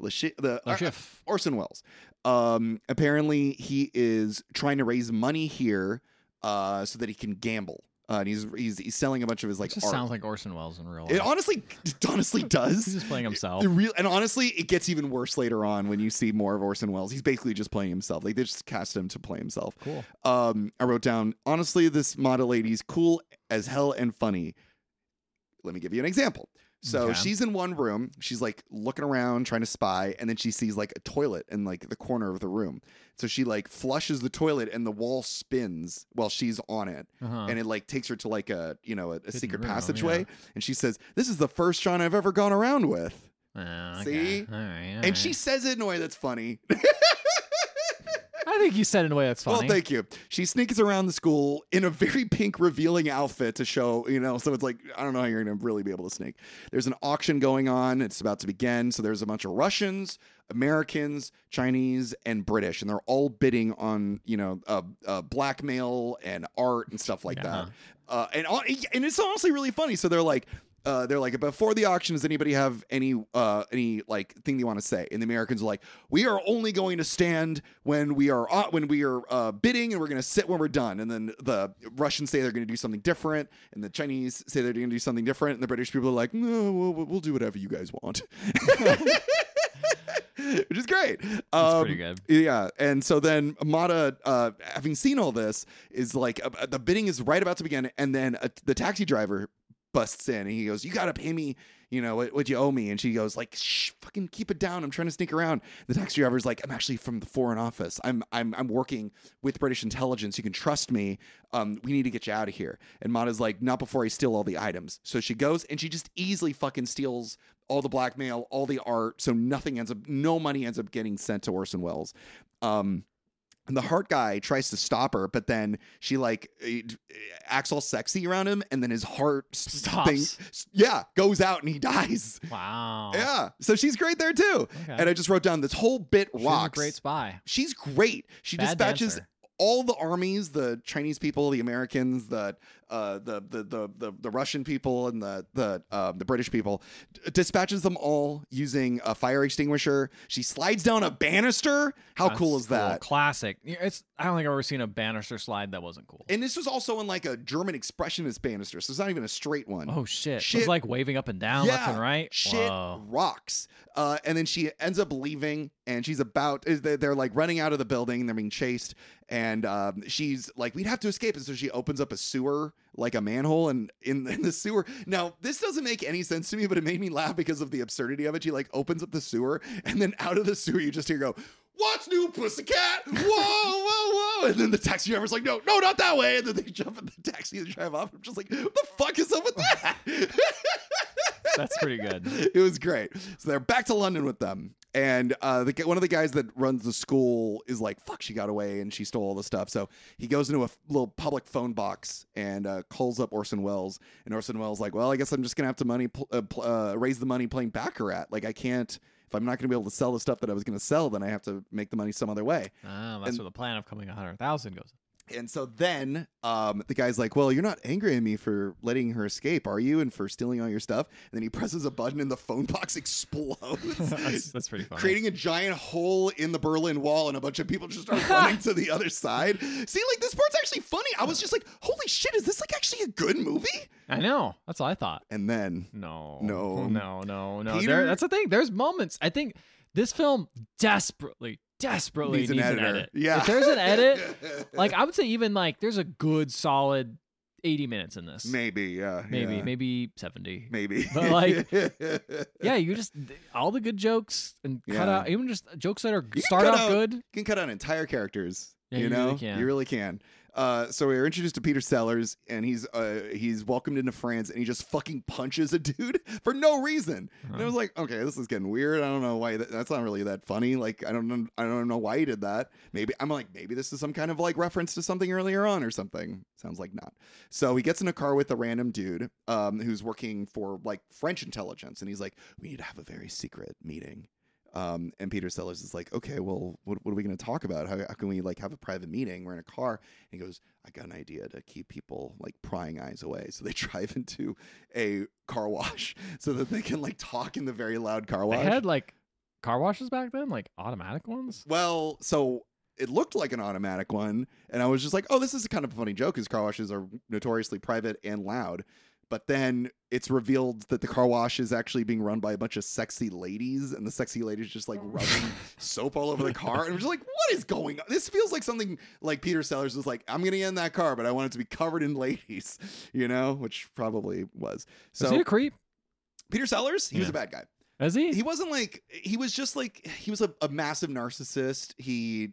Orson Welles. Apparently, he is trying to raise money here so that he can gamble. And he's selling a bunch of his like just art. Sounds like Orson Welles in real life. It honestly does. He's just playing himself. And honestly, it gets even worse later on when you see more of Orson Welles. He's basically just playing himself. Like, they just cast him to play himself. Cool. I wrote down, honestly, this model lady's cool as hell and funny. Let me give you an example. So she's in one room. She's like looking around trying to spy, and then she sees like a toilet in like the corner of the room. So she like flushes the toilet, and the wall spins while she's on it, and it like takes her to like a secret passageway. And she says, "This is the first Sean I've ever gone around with." See, all right. And she says it in a way that's funny. I think you said it in a way that's funny. Well, thank you. She sneaks around the school in a very pink, revealing outfit to show, so it's like, I don't know how you're going to really be able to sneak. There's an auction going on. It's about to begin. So there's a bunch of Russians, Americans, Chinese, and British, and they're all bidding on, blackmail and art and stuff like that. And it's honestly really funny. So they're like, before the auction, does anybody have any like thing they want to say? And the Americans are like, we are only going to stand when we are bidding, and we're going to sit when we're done. And then the Russians say they're going to do something different, and the Chinese say they're going to do something different, and the British people are like, no, we'll do whatever you guys want. Which is great. That's pretty good. Yeah. And so then Mata, having seen all this, is like, the bidding is right about to begin, and then the taxi driver busts in, and he goes, you gotta pay me, what you owe me. And she goes like, shh, fucking keep it down, I'm trying to sneak around. The taxi driver's like, I'm actually from the Foreign Office, I'm working with British intelligence, you can trust me, we need to get you out of here. And Mata's like, not before I steal all the items. So she goes, and she just easily fucking steals all the blackmail, all the art, so no money ends up getting sent to Orson Welles. And the heart guy tries to stop her, but then she like acts all sexy around him, and then his heart stops. Goes out, and he dies. Wow. Yeah. So she's great there too. Okay. And I just wrote down, this whole bit rocks. She's a great spy. She's great. She dispatches all the armies, the Chinese people, the Americans, the the Russian people and the British people, dispatches them all using a fire extinguisher. She slides down a banister. How cool is that? Classic. I don't think I've ever seen a banister slide that wasn't cool. And this was also in like a German expressionist banister, so it's not even a straight one. Oh shit! It was like waving up and down, left and right. Shit rocks. And then she ends up leaving, and she's they're like running out of the building. They're being chased, and she's like, we'd have to escape. And so she opens up a sewer, like a manhole, and in the sewer. Now, this doesn't make any sense to me, but it made me laugh because of the absurdity of it. She like opens up the sewer, and then out of the sewer, you just hear go, "What's new, pussycat? Whoa, whoa, whoa!" And then the taxi driver's like, "No, not that way." And then they jump in the taxi and drive off. I'm just like, what the fuck is up with that? That's pretty good. It was great. So they're back to London with them. And one of the guys that runs the school is like, fuck, she got away and she stole all the stuff. So he goes into a little public phone box and calls up Orson Welles. And Orson Welles like, well, I guess I'm just going to have to raise the money playing Baccarat. Like, I can't, if I'm not going to be able to sell the stuff that I was going to sell, then I have to make the money some other way. That's where the plan of coming 100,000 goes. And so then the guy's like, well, you're not angry at me for letting her escape, are you? And for stealing all your stuff? And then he presses a button and the phone box explodes. That's pretty funny. Creating a giant hole in the Berlin Wall, and a bunch of people just start running to the other side. See, like, this part's actually funny. I was just like, holy shit, is this like actually a good movie? I know. That's what I thought. And then No. Peter- That's the thing. There's moments. I think this film desperately needs an edit. Yeah. If there's an edit, like, I would say even like there's a good solid 80 minutes in this. Maybe 70. Maybe. But like, yeah, you just all the good jokes and cut out even just jokes that are start off good. You can cut out entire characters. Yeah, you know, you really can. So we are introduced to Peter Sellers, and he's welcomed into France, and he just fucking punches a dude for no reason. And I was like, okay, this is getting weird. I don't know why. That's not really that funny. Like, I don't know why he did that. Maybe this is some kind of like reference to something earlier on or something. Sounds like not. So he gets in a car with a random dude who's working for like French intelligence, and he's like, we need to have a very secret meeting. And Peter Sellers is like, okay, well, what are we going to talk about? How can we like have a private meeting? We're in a car. And he goes, I got an idea to keep people like prying eyes away. So they drive into a car wash so that they can like talk in the very loud car wash. They had like car washes back then, like automatic ones. Well, so it looked like an automatic one. And I was just like, oh, this is kind of a funny joke because car washes are notoriously private and loud. But then it's revealed that the car wash is actually being run by a bunch of sexy ladies, and the sexy ladies just like rubbing soap all over the car. And I'm just like, what is going on? This feels like something like Peter Sellers was like, I'm going to get in that car, but I want it to be covered in ladies, you know, which probably was. So Is he a creep? Peter Sellers, he was a bad guy. Is he? He wasn't like, he was just like, he was a massive narcissist. He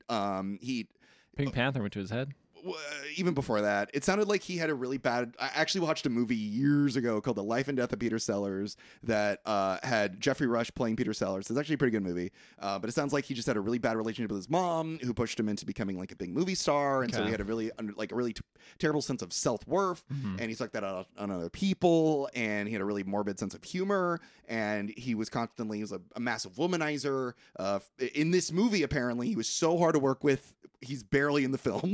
Pink Panther went to his head. Even before that, it sounded like he had a really bad. I actually watched a movie years ago called The Life and Death of Peter Sellers that had Jeffrey Rush playing Peter Sellers. It's actually a pretty good movie, but it sounds like he just had a really bad relationship with his mom, who pushed him into becoming like a big movie star, and so he had a really terrible sense of self-worth, and he took that out on other people, and he had a really morbid sense of humor, and he was a massive womanizer. In this movie, apparently, he was so hard to work with. He's barely in the film,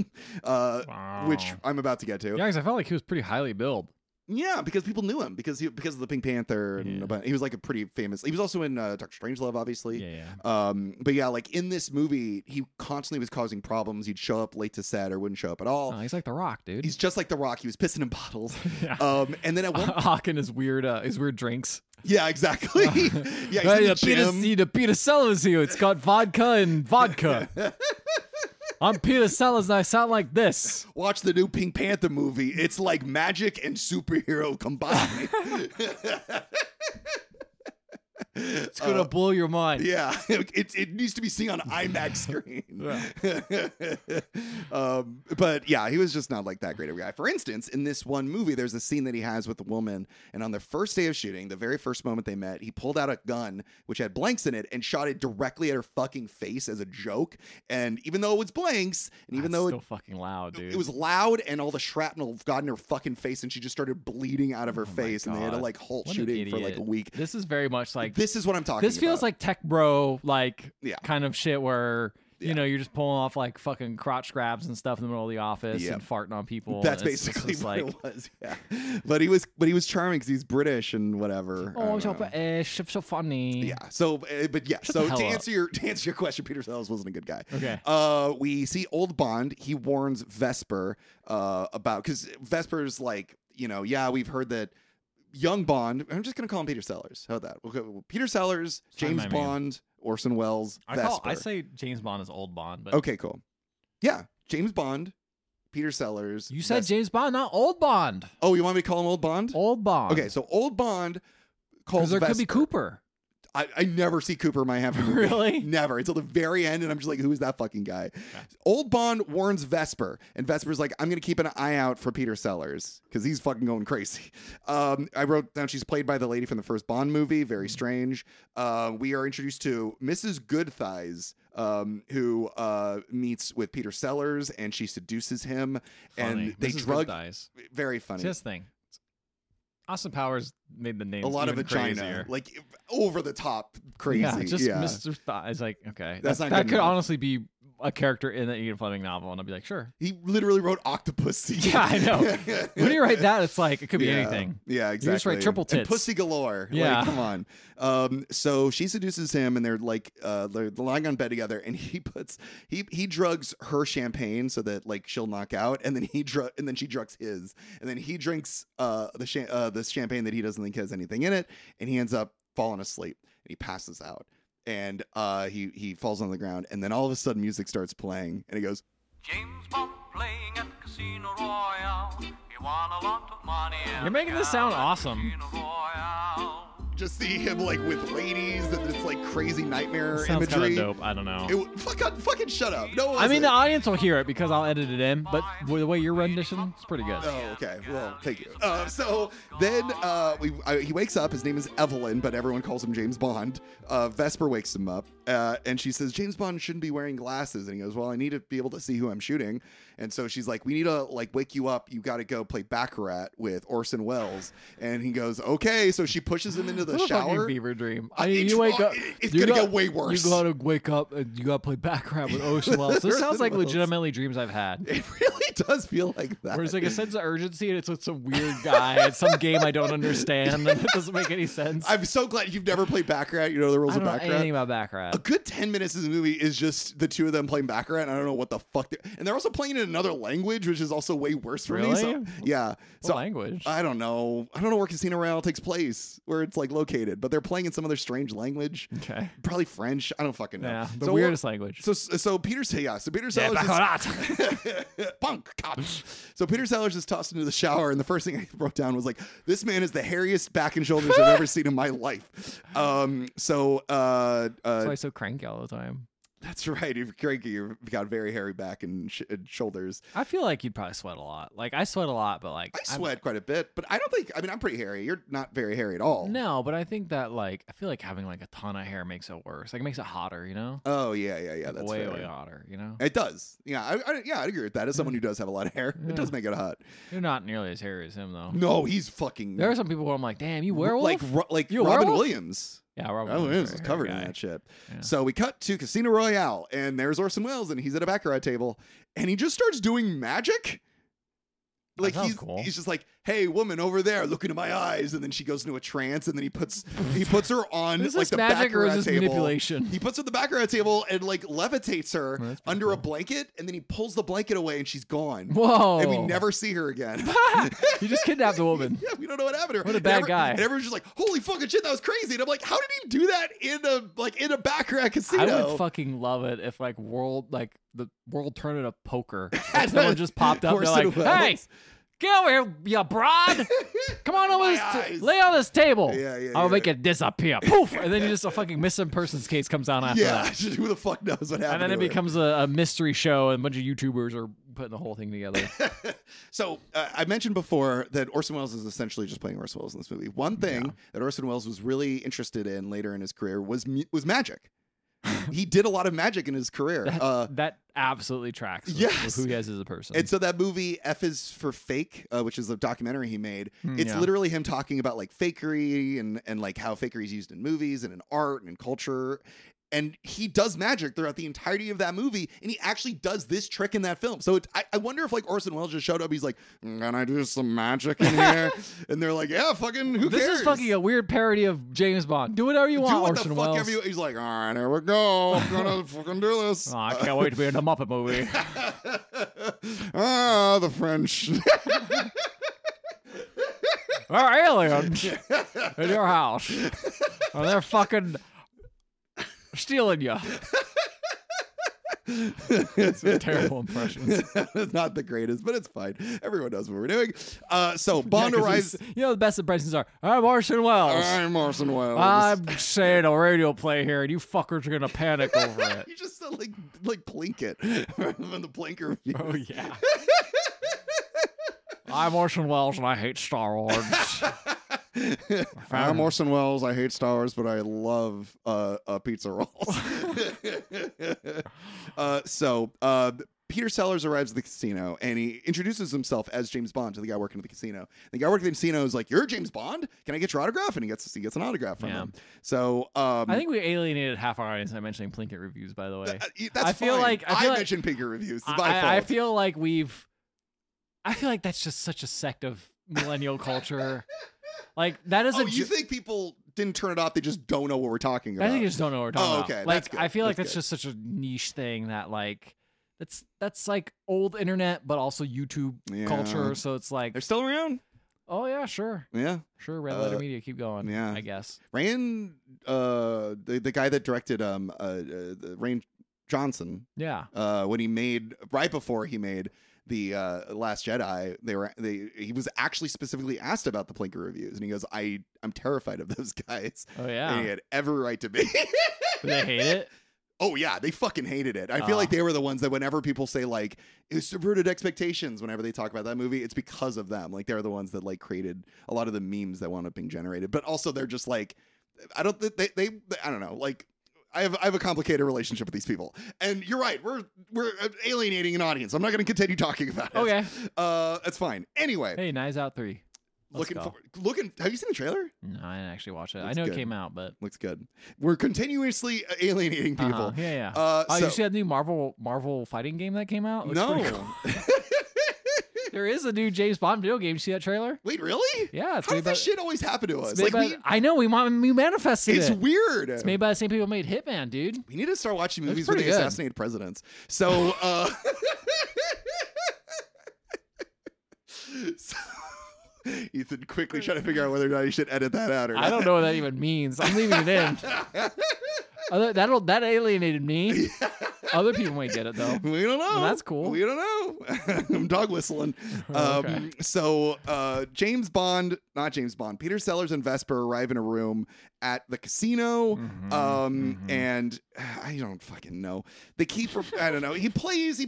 which I'm about to get to. Yeah, because I felt like he was pretty highly billed. Yeah, because people knew him because of the Pink Panther, and he was like a pretty famous. He was also in Dr. Strangelove, obviously. Yeah. But yeah, like in this movie, he constantly was causing problems. He'd show up late to set or wouldn't show up at all. Oh, he's like The Rock, dude. He's just like The Rock. He was pissing in bottles. And then at one hawking his weird drinks. Yeah, exactly. Yeah, the Peter Sellers here. It's got vodka and vodka. I'm Peter Sellers and I sound like this. Watch the new Pink Panther movie. It's like magic and superhero combined. It's gonna blow your mind. Yeah, it needs to be seen on IMAX screen. But yeah, he was just not like that great of a guy. For instance, in this one movie, there's a scene that he has with a woman, and on their first day of shooting, the very first moment they met, he pulled out a gun which had blanks in it and shot it directly at her fucking face as a joke. And even though it was blanks, and even though it's still fucking loud, dude, it was loud, and all the shrapnel got in her fucking face, and she just started bleeding out of her face, and they had to like halt shooting for like a week. This is very much like this is what I'm talking about. This feels like tech bro, like kind of shit where You know, you're just pulling off like fucking crotch grabs and stuff in the middle of the office Yeah. and farting on people. That's and it's basically just what like, it was. Yeah, but he was charming because he's British and whatever. I oh, don't so know. British, so funny. Yeah. So, but yeah. Shut So the hell to up. answer your question, Peter Sellers wasn't a good guy. Okay. We see Old Bond. He warns Vesper about, because Vesper's like, you know, yeah, we've heard that young Bond. I'm just gonna call him Peter Sellers. How about that? Okay, well, Peter Sellers, Fine James by me. Bond, Orson Welles, Vesper. I say James Bond is old Bond, but Okay, cool. Yeah, James Bond, Peter Sellers. you said Vesper. James Bond, not old Bond. Oh, you want me to call him Old Bond? Old Bond. Okay, so Old Bond calls Because there could be Vesper. Cooper. I never see Cooper in my half movie. Really? Never. Until the very end, and I'm just like, who is that fucking guy? Old Bond warns Vesper, and Vesper's like, I'm going to keep an eye out for Peter Sellers, because he's fucking going crazy. I wrote down she's played by the lady from the first Bond movie. Very strange. We are introduced to Mrs. Goodthighs, who meets with Peter Sellers, and she seduces him, Funny. and they Mrs. drug... Goodthighs. Very funny. See, that's the thing. Austin Powers made the name A lot of even vagina, crazier. like over the top crazy. Yeah, just yeah. Mr. Thigh is like, okay. That's not that good could enough. honestly be a character in that Ian Fleming novel, and I'd be like, sure. He literally wrote Octopus. Yeah, I know. When you write that, it's like, it could be Yeah. anything. Yeah, exactly. You just write triple And tits. pussy galore. Yeah. Like, come on. So she seduces him, and they're like, they're lying on bed together, and he drugs her champagne so that like she'll knock out, and then and then she drugs his, and then he drinks this champagne that he doesn't think has anything in it, and he ends up falling asleep, and he passes out, and he falls on the ground, and then all of a sudden music starts playing, and he goes, James Bond playing at Casino Royale. He won a lot of money. You're making this sound awesome. Casino Royale. just see him like with ladies, and it's like crazy nightmare Sounds kind imagery. of dope. I don't know. Fucking shut up. No, it I mean, wasn't. the audience will hear it because I'll edit it in, but the way your rendition is pretty good. Oh, okay. Well, thank you. So then he wakes up. His name is Evelyn, but everyone calls him James Bond. Vesper wakes him up, and she says, James Bond shouldn't be wearing glasses. And he goes, well, I need to be able to see who I'm shooting. And so she's like, we need to like wake you up. You got to go play Baccarat with Orson Welles. And he goes, okay. So she pushes him into the What a fucking shower. fever dream. It's you wake up. it's you gonna got- get way worse. You gotta wake up and you gotta play Baccarat with Orson Welles. This sounds like Welles. legitimately dreams I've had. It really does feel like that. Where it's like a sense of urgency and it's with some weird guy. It's some game I don't understand and it doesn't make any sense. I'm so glad you've never played Baccarat. You know the rules I of don't know Baccarat. anything about Baccarat. A good 10 minutes of the movie is just the two of them playing Baccarat, and I don't know what the fuck and they're also playing in another language, which is also way worse for me. So, Really? yeah. What So language? I don't know. I don't know where Casino Royale takes place, where it's like located, but they're playing in some other strange language. Okay. Probably French. I don't fucking know. Yeah, the So weirdest language. So Peter Sellers Yeah, is Baccarat. punk cop. So Peter Sellers is tossed into the shower, and the first thing I wrote down was like, "This man is the hairiest back and shoulders I've ever seen in my life." That's why he's so cranky all the time. that's right. If you're cranky, you've got very hairy back and shoulders. I feel like you'd probably sweat a lot. Like I sweat a lot, but like I sweat quite a bit, but I don't think. I mean, I'm pretty hairy. You're not very hairy at all. No, but I think that like I feel like having like a ton of hair makes it worse. Like it makes it hotter, you know? Oh yeah. That's way, fair. way hotter, you know? It does. Yeah, I agree with that. As someone who does have a lot of hair, it does make it hot. You're not nearly as hairy as him though. No, he's fucking. There are some people who I'm like, damn, you werewolf? like You a Robin werewolf? Williams. Yeah, Robin Robin Williams is is a covered hairy in guy. that shit. Yeah. So we cut to Casino Royale, and there's Orson Welles, and he's at a Baccarat table, and he just starts doing magic. Like sounds cool. he's just like, "Hey, woman over there, look into my eyes," and then she goes into a trance, and then he puts her on Is like this the magic or is Baccarat this table. manipulation? He puts her at the Baccarat table and like levitates her That's pretty under a cool. blanket, and then he pulls the blanket away, and she's gone. Whoa. And we never see her again. You just kidnapped a woman. Yeah, we don't know what happened to her. What a And bad guy. And everyone's just like, "Holy fucking shit, that was crazy!" And I'm like, "How did he do that in a Baccarat casino?" I would fucking love it if like the world tournament of poker, like, someone just popped up. They're Orson like, Welles. "Hey, get over here, you broad! Come on over, My eyes. lay on this table. Yeah, I'll yeah. make it disappear." Poof, and then you just a fucking missing persons case comes down after Yeah, that, just who the fuck knows what happened? and then it to her. becomes a mystery show, and a bunch of YouTubers are putting the whole thing together. So I mentioned before that Orson Welles is essentially just playing Orson Welles in this movie. One thing that Orson Welles was really interested in later in his career was magic. He did a lot of magic in his career. That absolutely tracks with Yes. who he is as a person. And so that movie F is for Fake, which is a documentary he made, it's yeah. literally him talking about like fakery and like how fakery is used in movies and in art and in culture. And he does magic throughout the entirety of that movie, and he actually does this trick in that film. So I wonder if like Orson Welles just showed up. He's like, "Can I do some magic in here?" And they're like, "Yeah, fucking who cares?" This is fucking a weird parody of James Bond. Do whatever you want, Do what Orson the fuck Welles. ever you. He's like, "All right, here we go. I'm gonna fucking do this." Oh, I can't wait to be in the Muppet movie. The French. There are aliens in your house. And they're fucking stealing you. It's a terrible impressions. It's not the greatest, but it's fine. Everyone knows what we're doing. So Bond arrives. You know, the best impressions are, I'm Orson Welles. I'm Orson Welles. I'm saying a radio play here, and you fuckers are going to panic over it. You just sound like Plinkett from the Blinker review. Oh, yeah. I'm Orson Welles, and I hate Star Wars. I'm Orson Welles. I hate Star Wars, but I love pizza rolls. So Peter Sellers arrives at the casino, and he introduces himself as James Bond to the guy working at the casino. The guy working at the casino is like, "You're James Bond? Can I get your autograph?" And he gets an autograph from him. So I think we alienated half our audience by mentioning Plinkett reviews, by the way. That's I feel fine. like I mentioned Plinkett reviews. It's my fault. I feel like that's just such a sect of millennial culture. Like that is you think people didn't turn it off? They just don't know what we're talking about. I think they just don't know what we're talking about. Okay, Like that's good. I feel like That's that's just such a niche thing that like that's like old internet, but also YouTube culture. So it's like They're still around. oh yeah, sure, Yeah. sure. Red Letter Media, keep going. yeah. I guess. Rain, the guy that directed Rain Johnson, when he made right before he made the Last Jedi, he was actually specifically asked about the Plinkett reviews, and he goes, I'm terrified of those guys. Oh yeah. And he had every right to be. Do they hate it? Oh yeah, they fucking hated it. I feel like they were the ones that whenever people say like it subverted expectations, whenever they talk about that movie, it's because of them. Like they're the ones that like created a lot of the memes that wound up being generated. But also they're just like, I don't know. Like I have a complicated relationship with these people. And you're right, we're alienating an audience. I'm not going to continue talking about it. Okay. That's fine. Anyway, Hey, Knives Out 3. Let's go. Have you seen the trailer? No, I didn't actually watch it. Looks I know good. it came out, but Looks good. We're continuously alienating people. Yeah. So, you see that new Marvel fighting game that came out? Looks pretty no. cool. There is a new James Bond video game. You see that trailer? Wait, really? Yeah, it's How made does by, this shit always happen to us? it's made Like by- I know we manifested it's it. weird. It's made by the same people who made Hitman, dude. We need to start watching movies That's where they pretty good. assassinate presidents. So, Ethan quickly trying to figure out whether or not he should edit that out or not. I don't know what that even means. I'm leaving it in. That alienated me. Other people might get it though. We don't know. Well, that's cool. We don't know. I'm dog whistling. Okay. So not James Bond, Peter Sellers and Vesper arrive in a room at the casino. And I don't fucking know. They keep, I don't know. He plays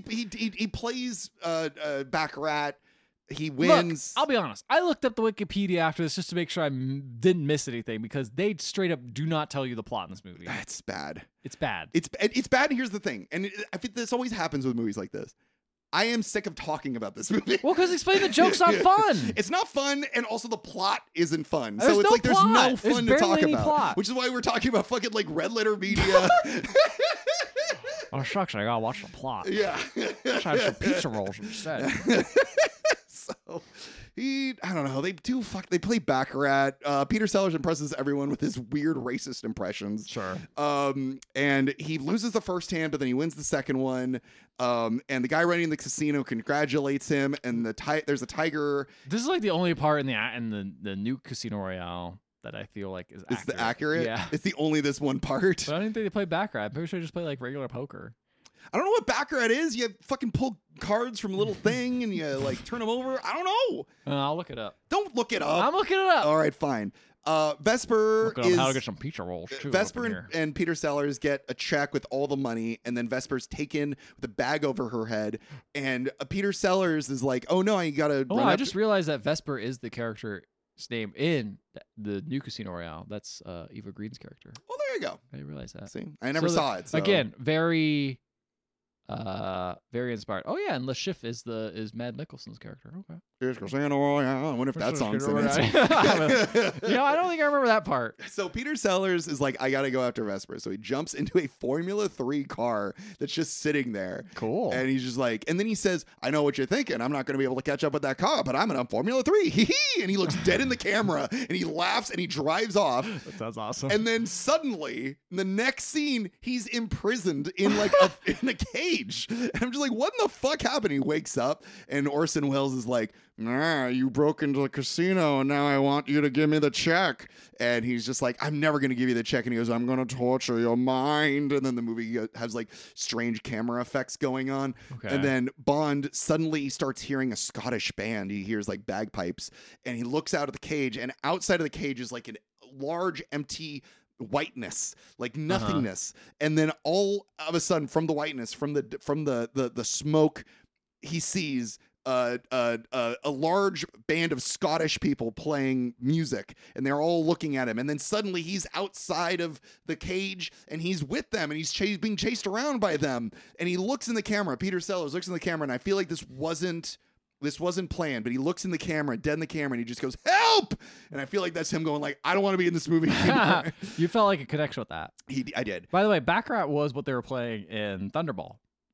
Baccarat. He wins. Look, I'll be honest. I looked up the Wikipedia after this just to make sure I didn't miss anything because they straight up do not tell you the plot in this movie. It's bad. It's bad. It's bad. And here's the thing. And I think this always happens with movies like this. I am sick of talking about this movie. Well, because explaining the joke's not fun. It's not fun, and also the plot isn't fun. There's so it's no like there's plot. no There's fun to talk barely any about. plot. Which is why we're talking about fucking like Red Letter Media. Oh, shucks. I gotta watch the plot. Yeah. Try some pizza rolls instead. So I don't know. They play Baccarat. Peter Sellers impresses everyone with his weird racist impressions. Sure. And he loses the first hand, but then he wins the second one. And the guy running the casino congratulates him. And there's a tiger. This is like the only part in the new Casino Royale that I feel like is accurate. It's the accurate. Yeah. It's the only this one part. But I didn't think they played Baccarat. I'm pretty sure they just play like regular poker. I don't know what Baccarat is. You fucking pull cards from a little thing and you like turn them over. I don't know. I'll look it up. Don't look it up. I'm looking it up. All right, fine. Vesper Looking is up how to get some pizza rolls too. Vesper and Peter Sellers get a check with all the money, and then Vesper's taken with a bag over her head, and Peter Sellers is like, "Oh no, you gotta." Oh, run I up just realized that Vesper is the character's name in the new Casino Royale. That's Eva Green's character. Well, there you go. I didn't realize that. See, I never So saw it. So. Again, very Very inspired. Oh yeah, and Le Chiffre is Mad Mikkelsen's character. Okay. Here's Casino Royale. I wonder if that song's in it. I don't think I remember that part. So Peter Sellers is like, I gotta go after Vesper. So he jumps into a Formula 3 car that's just sitting there. Cool. And he's just like, and then he says, I know what you're thinking. I'm not gonna be able to catch up with that car, but I'm in a Formula 3. Hee hee. And he looks dead in the camera and he laughs and he drives off. That sounds awesome. And then suddenly, in the next scene, he's imprisoned in like in a cage. And I'm just like, what in the fuck happened? He wakes up and Orson Welles is like, nah, you broke into the casino and now I want you to give me the check. And he's just like, I'm never going to give you the check. And he goes, I'm going to torture your mind. And then the movie has like strange camera effects going on. Okay. And then Bond suddenly starts hearing a Scottish band. He hears like bagpipes and he looks out of the cage, and outside of the cage is like a large empty whiteness, like nothingness. And then all of a sudden, from the whiteness, from the smoke, he sees a large band of Scottish people playing music, and they're all looking at him. And then suddenly he's outside of the cage and he's with them, and he's being chased around by them. And he looks in the camera. Peter Sellers looks in the camera, and I feel like this wasn't planned, but he looks in the camera, dead in the camera, and he just goes, help! And I feel like that's him going like, I don't want to be in this movie anymore. You felt like a connection with that. I did. By the way, Baccarat was what they were playing in Thunderball.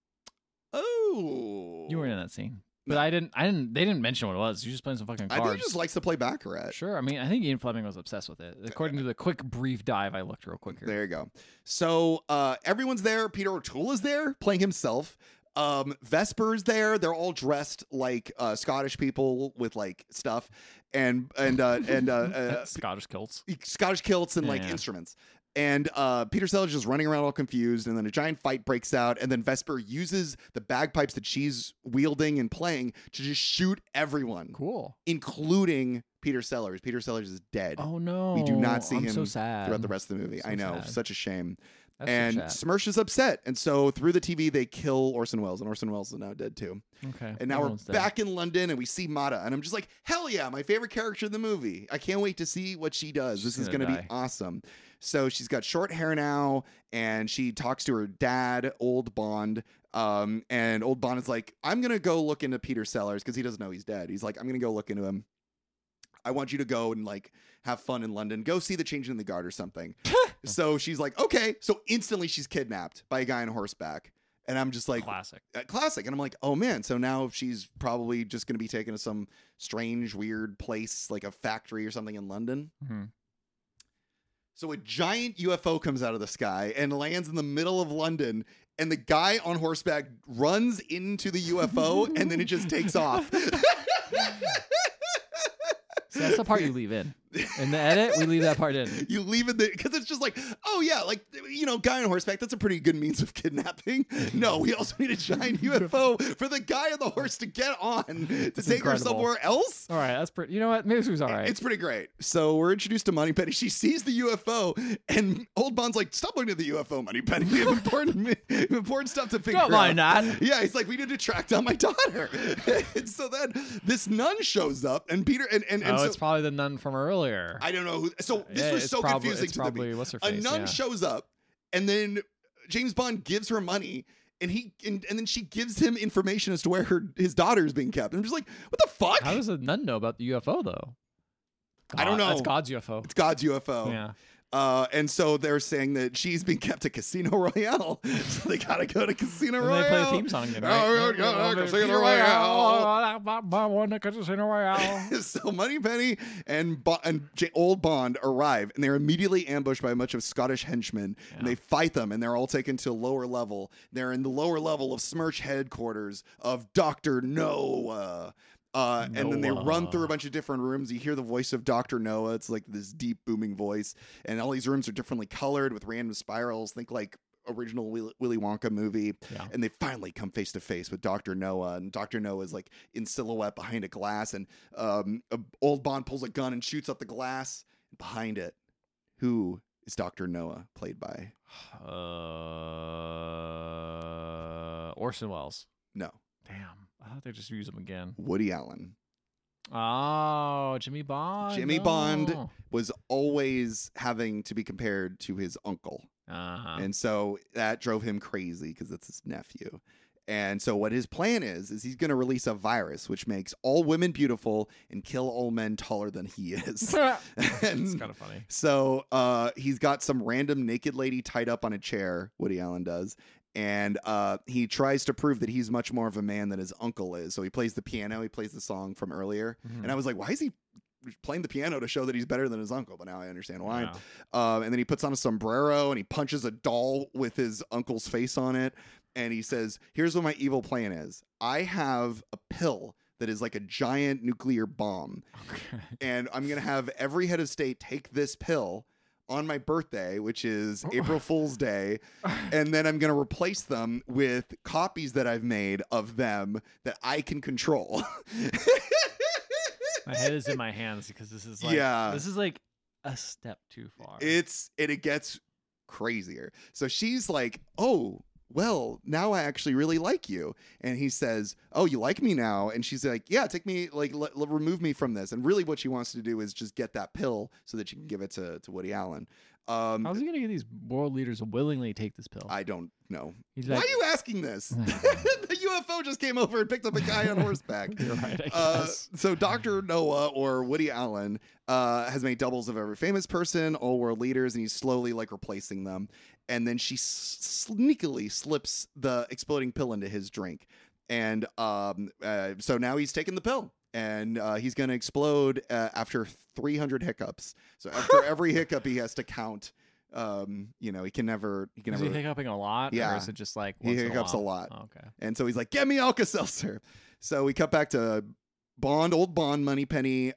Oh. You weren't in that scene. But I didn't. They didn't mention what it was. You just playing some fucking cards. I think he just likes to play Baccarat. Sure. I mean, I think Ian Fleming was obsessed with it. According to the quick brief dive I looked real quick here. There you go. So everyone's there. Peter O'Toole is there playing himself. Vesper's there. They're all dressed like Scottish people with like stuff and Scottish kilts and like instruments. And Peter Sellers just running around all confused, and then a giant fight breaks out, and then Vesper uses the bagpipes that she's wielding and playing to just shoot everyone. Cool. Including Peter Sellers. Peter Sellers is dead. Oh no. We do not see him so sad. throughout the rest of the movie. So I know. sad. Such a shame. That's and so Smersh is upset. And so through the TV, they kill Orson Welles, and Orson Welles is now dead too. Okay. And now we're back in London, and we see Mata, and I'm just like, hell yeah, my favorite character in the movie. I can't wait to see what she does. This is going to be awesome. So she's got short hair now, and she talks to her dad, Old Bond. And Old Bond is like, I'm going to go look into Peter Sellers because he doesn't know he's dead. He's like, I'm going to go look into him. I want you to go and like have fun in London. Go see the Changing of the Guard or something. So she's like, okay. So instantly she's kidnapped by a guy on horseback. And I'm just like, classic. And I'm like, oh man. So now she's probably just going to be taken to some strange, weird place, like a factory or something in London. Mm-hmm. So a giant UFO comes out of the sky and lands in the middle of London. And the guy on horseback runs into the UFO and then it just takes off. So that's the part you leave in. In the edit, we leave that part in. You leave it because it's just like, oh yeah, like, you know, guy on horseback, that's a pretty good means of kidnapping. No, we also need a giant UFO for the guy on the horse to get on to take her somewhere else. All right, that's pretty. You know what? Maybe this was all right. It's pretty great. So we're introduced to Moneypenny. She sees the UFO, and Old Bond's like, stop looking at the UFO, Moneypenny. We have important stuff to figure out. Don't mind that. Yeah, he's like, we need to track down my daughter. And so then this nun shows up, and Peter and so it's probably the nun from earlier. I don't know who. So this was so confusing to me. What's her A face? nun shows up, and then James Bond gives her money, and then she gives him information as to where his daughter is being kept. And I'm just like, what the fuck? How does a nun know about the UFO though? I don't know. That's God's UFO. It's God's UFO. Yeah. And so they're saying that she's being kept at Casino Royale. So they gotta go to Casino Royale. They play the theme song again, right? Casino Royale. Casino Royale. So Moneypenny and Old Bond arrive, and they're immediately ambushed by a bunch of Scottish henchmen. Yeah. And they fight them, and they're all taken to a lower level. They're in the lower level of Smersh headquarters of Dr. Noah. And then they run through a bunch of different rooms. You hear the voice of Dr. Noah. It's like this deep booming voice. And all these rooms are differently colored with random spirals. Think like original Willy Wonka movie. Yeah. And they finally come face to face with Dr. Noah. And Dr. Noah is like in silhouette behind a glass. And Old Bond pulls a gun and shoots up the glass. And behind it, who is Dr. Noah played by? Orson Welles. No. Damn. I thought they just use him again. Woody Allen. Oh, Jimmy Bond. Jimmy Bond was always having to be compared to his uncle. Uh-huh. And so that drove him crazy because it's his nephew. And so what his plan is he's going to release a virus which makes all women beautiful and kill all men taller than he is. It's kind of funny. So he's got some random naked lady tied up on a chair, Woody Allen does, and he tries to prove that he's much more of a man than his uncle is. So he plays the piano, he plays the song from earlier, and I was like, why is he playing the piano to show that he's better than his uncle? But now I understand why. Yeah. And then he puts on a sombrero and he punches a doll with his uncle's face on it, and he says, here's what my evil plan is. I have a pill that is like a giant nuclear bomb. Okay. And I'm going to have every head of state take this pill on my birthday, which is April Fool's Day. And then I'm going to replace them with copies that I've made of them that I can control. My head is in my hands because this is like a step too far. It gets crazier. So she's like, oh, well, now I actually really like you. And he says, oh, you like me now? And she's like, yeah, take me, like, remove me from this. And really what she wants to do is just get that pill so that she can give it to Woody Allen. How's he going to get these world leaders to willingly take this pill? I don't know. He's Why like- are you asking this? The UFO just came over and picked up a guy on horseback. You're right, I guess. So Dr. Noah, or Woody Allen, has made doubles of every famous person, all world leaders, and he's slowly like replacing them. And then she sneakily slips the exploding pill into his drink. And so now he's taking the pill. And he's going to explode after 300 hiccups. So after every hiccup, he has to count. He can never. Is he hiccuping a lot? Yeah. Or is it just like He once in hiccups a while? lot. Oh, okay. And so he's like, "Get me Alka-Seltzer." So we cut back to old Bond, Moneypenny,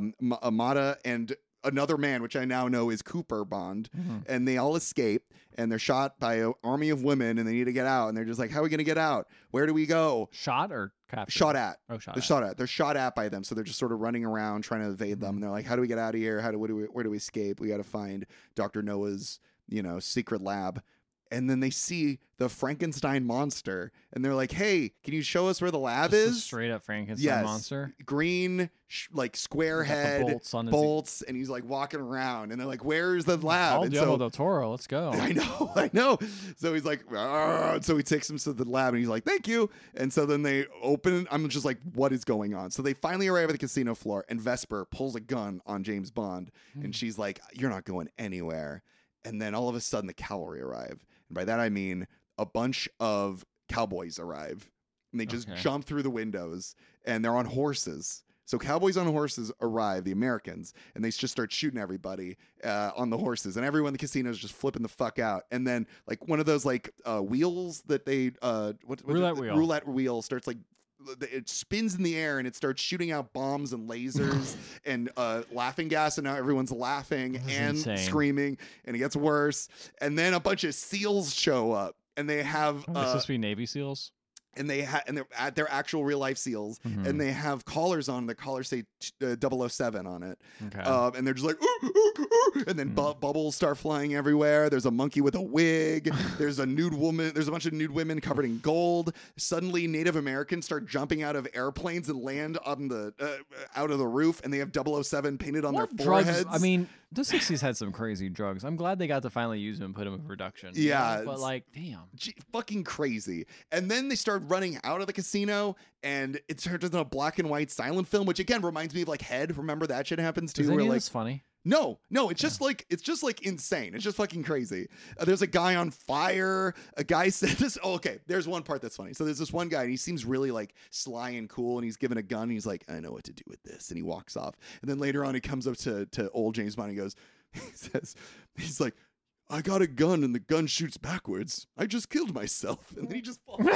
Amada, and another man, which I now know is Cooper Bond, and they all escape, and they're shot by an army of women, and they need to get out, and they're just like, how are we going to get out? Where do we go? Shot or captured? Shot at. Oh, shot They're at. shot at. They're shot at by them, so they're just sort of running around trying to evade them, and they're like, how do we get out of here? Where do we escape? We got to find Dr. Noah's, secret lab. And then they see the Frankenstein monster, and they're like, "Hey, can you show us where the lab Just a is?" straight up Frankenstein Yes. monster. Green, like square Got the head, bolts on his- and he's like walking around, and they're like, "Where's the lab?" Oh, And Guillermo so, del Toro, let's go. I know. So he's like, "Arr!" So he takes him to the lab, and he's like, "Thank you." And so then they open. I'm just like, "What is going on?" So they finally arrive at the casino floor, and Vesper pulls a gun on James Bond, and she's like, "You're not going anywhere." And then all of a sudden, the cavalry arrive. And by that, I mean a bunch of cowboys arrive. And they just Okay. jump through the windows. And they're on horses. So cowboys on horses arrive, the Americans. And they just start shooting everybody on the horses. And everyone in the casino is just flipping the fuck out. And then, like, one of those, like, wheels that they... Roulette wheel starts, like... It spins in the air and it starts shooting out bombs and lasers and laughing gas, and now everyone's laughing and insane. screaming, and it gets worse. And then a bunch of SEALs show up, and they have Are they supposed to be Navy SEALs? and they're actual real life SEAls, and they have collars on. The collars say 007 on it, Okay. and they're just like, ooh, ooh, ooh, and then bubbles start flying everywhere. There's a monkey with a wig. There's a nude woman. There's a bunch of nude women covered in gold. Suddenly, Native Americans start jumping out of airplanes and land on the out of the roof, and they have 007 painted on What their drugs? foreheads. I mean, the 60s had some crazy drugs. I'm glad they got to finally use them and put them in production. Yeah, But it's- like, damn. Fucking crazy. And then they start running out of the casino, and it turns into a black and white silent film, which again reminds me of like Head. Remember that shit happens too? Is Where any of like this funny? no, it's just like insane. It's just fucking crazy. There's a guy on fire. A guy said this. Oh, okay. There's one part that's funny. So there's this one guy, and he seems really like sly and cool, and he's given a gun. And he's like, I know what to do with this, and he walks off. And then later on, he comes up to old James Bond. And he goes, he's like, I got a gun, and the gun shoots backwards. I just killed myself, and then he just falls.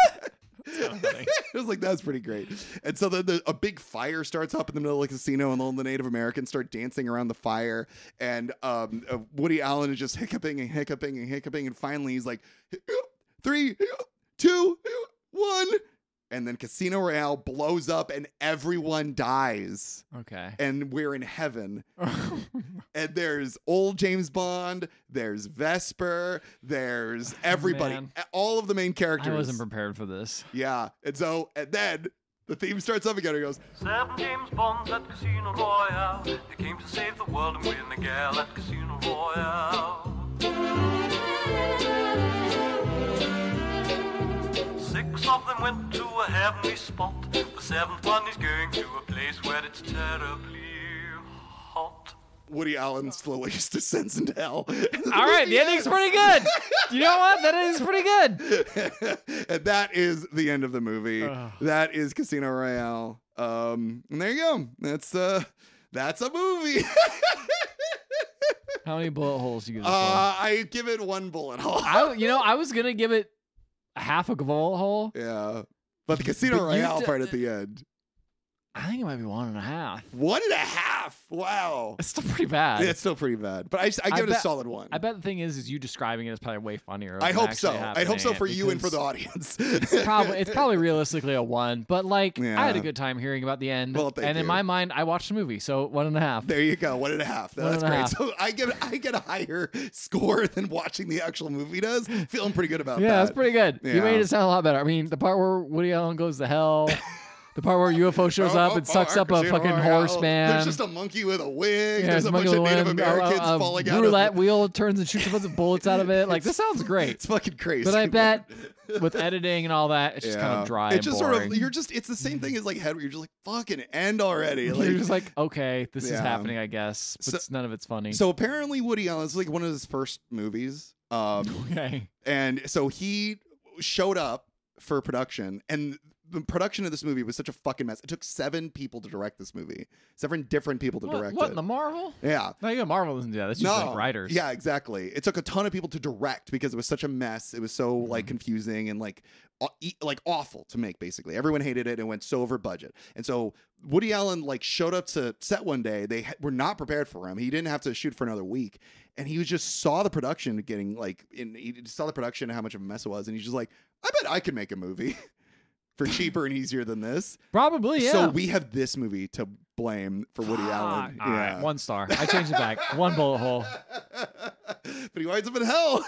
It was like, that's pretty great. And so then a big fire starts up in the middle of the casino, and all the Native Americans start dancing around the fire. And Woody Allen is just hiccuping and hiccuping and hiccuping. And finally, he's like, 3, 2, 1. And then Casino Royale blows up, and everyone dies. Okay. And we're in heaven. And there's old James Bond, there's Vesper, there's everybody, man. all of the main characters. I wasn't prepared for this. Yeah. And then the theme starts up again. It goes, 7 James Bonds at Casino Royale. They came to save the world and win the gal at Casino Royale. 6 of heavenly spot. The seventh one is going to a place where it's terribly hot. Woody Allen slowly just descends into hell. All right, the ending's pretty good. You know what? That is pretty good. And that is the end of the movie. That is Casino Royale. And there you go. That's a movie. How many bullet holes do you give this one? I give it one bullet hole. I was gonna give it a half a bullet hole. Yeah. But the Casino But you Royale d- part at the end. I think it might be 1.5. 1.5. Wow. It's still pretty bad. It's still pretty bad. But I give it a solid one. I bet the thing is you describing it is probably way funnier. I than hope actually so. I hope so happening for you and for because the audience. it's probably realistically a 1, but like I had Yeah. a good time hearing about the end. Well, thank and in you. my mind, I watched the movie, so 1.5. There you go. 1.5. That's great. 1.5. So I get a higher score than watching the actual movie does. Feeling pretty good about that. Yeah, that's pretty good. You Yeah. made it sound a lot better. I mean, the part where Woody Allen goes to hell, the part where UFO shows up and sucks up a Casino fucking Royale. horse man. There's just a monkey with a wig. Yeah, There's a bunch of Native Americans a falling out roulette of wheel turns and shoots a bunch of bullets out of it. Like, this sounds great. It's fucking crazy. But I bet with editing and all that, it's just kind of dry It's and just boring. sort of it's the same thing as like Head where you're just like fucking end already. Like, You're just like, okay, this is Yeah. happening, I guess. But none of it's funny. so apparently Woody Allen is like one of his first movies. Okay. And so he showed up for production, and the production of this movie was such a fucking mess. It took 7 people to direct this movie. 7 different people to direct What, it. the Marvel? Yeah. No, yeah, Marvel doesn't do that. That's just like writers. Yeah, exactly. It took a ton of people to direct because it was such a mess. It was so Mm-hmm. like confusing and like awful to make. Basically, everyone hated it and went so over budget. And so Woody Allen like showed up to set one day. They were not prepared for him. He didn't have to shoot for another week, and he just saw the production getting like he saw the production and how much of a mess it was, and he's just like, I bet I could make a movie. For cheaper and easier than this. Probably, yeah. So we have this movie to blame for Woody Allen. All right, 1 star. I changed it back. 1 bullet hole. But he winds up in hell.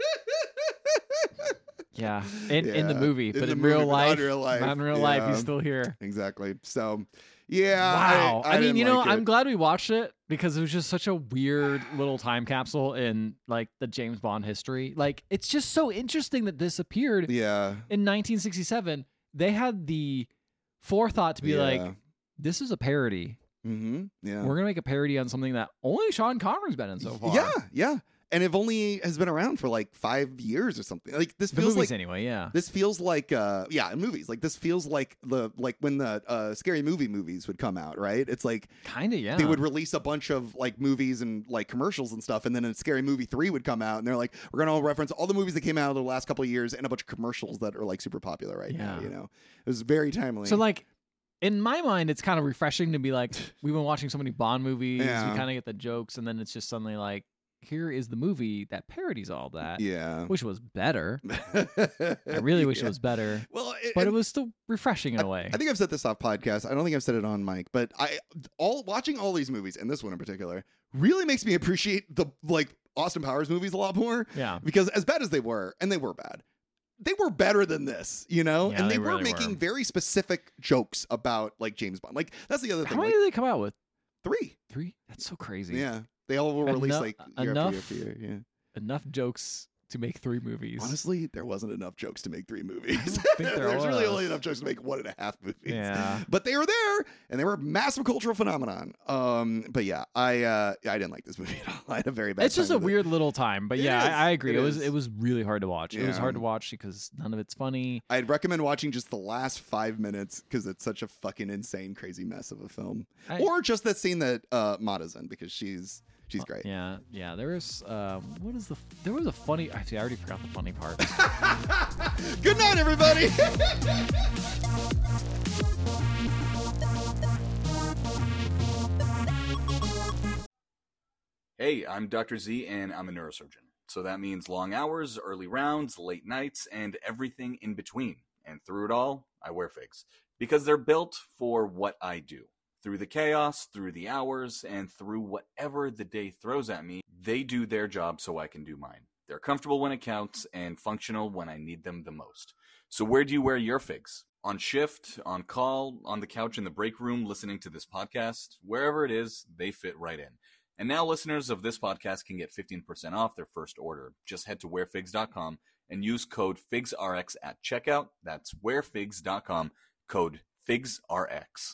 Yeah, in the Yeah, movie, in but the in movie, real but life, not in real life. not in real life, Yeah. he's still here. Exactly. So, yeah. Wow. I mean, didn't you know, like it. I'm glad we watched it because it was just such a weird little time capsule in like the James Bond history. Like, it's just so interesting that this appeared Yeah. in 1967. They had the forethought to be like, this is a parody. Mm-hmm. Yeah. We're gonna make a parody on something that only Sean Connery's been in so far. Yeah. Yeah. And it only has been around for like 5 years or something. Like this The feels movies like anyway. Yeah. this feels like in movies. Like this feels like when the scary movie movies would come out, right? It's like Kind of. Yeah. they would release a bunch of like movies and like commercials and stuff, and then a Scary Movie 3 would come out, and they're like, we're gonna reference all the movies that came out in the last couple of years and a bunch of commercials that are like super popular right now. Yeah. You know, it was very timely. So like. In my mind, it's kind of refreshing to be like, we've been watching so many Bond movies. Yeah. We kind of get the jokes, and then it's just suddenly like, here is the movie that parodies all that. yeah, Wish it was better. I really wish it was better. Well, But it was still refreshing in a way. I think I've said this off podcast. I don't think I've said it on mic, but watching all these movies and this one in particular really makes me appreciate the like Austin Powers movies a lot more. Yeah. Because as bad as they were, and they were bad, they were better than this, you know? Yeah, and they they were really making were. very specific jokes about like James Bond. Like that's the other How thing. many Like, did they come out with? 3. 3? That's so crazy. Yeah. They all will release Enough- like year enough- after year after year. Yeah. Enough jokes to make 3 movies. Honestly, there wasn't enough jokes to make 3 movies. think there There's really was. only enough jokes to make 1.5 movies. Yeah. But they were there, and they were a massive cultural phenomenon. But yeah, I didn't like this movie at all. I had a very bad. It's just time a with it. weird little time, but It yeah, is. I agree. It It is. was really hard to watch. It was Yeah. hard to watch because none of it's funny. I'd recommend watching just the last 5 minutes because it's such a fucking insane, crazy mess of a film. Or just that scene that Mata's in because she's great. Yeah. There was there was a funny. Actually, I already forgot the funny part. Good night, everybody. Hey, I'm Dr. Z, and I'm a neurosurgeon. So that means long hours, early rounds, late nights, and everything in between. And through it all, I wear figs. Because they're built for what I do. Through the chaos, through the hours, and through whatever the day throws at me, they do their job so I can do mine. They're comfortable when it counts, and functional when I need them the most. So where do you wear your figs? On shift, on call, on the couch in the break room, listening to this podcast? Wherever it is, they fit right in. And now listeners of this podcast can get 15% off their first order. Just head to wearfigs.com and use code FIGSRX at checkout. That's wearfigs.com, code FIGSRX.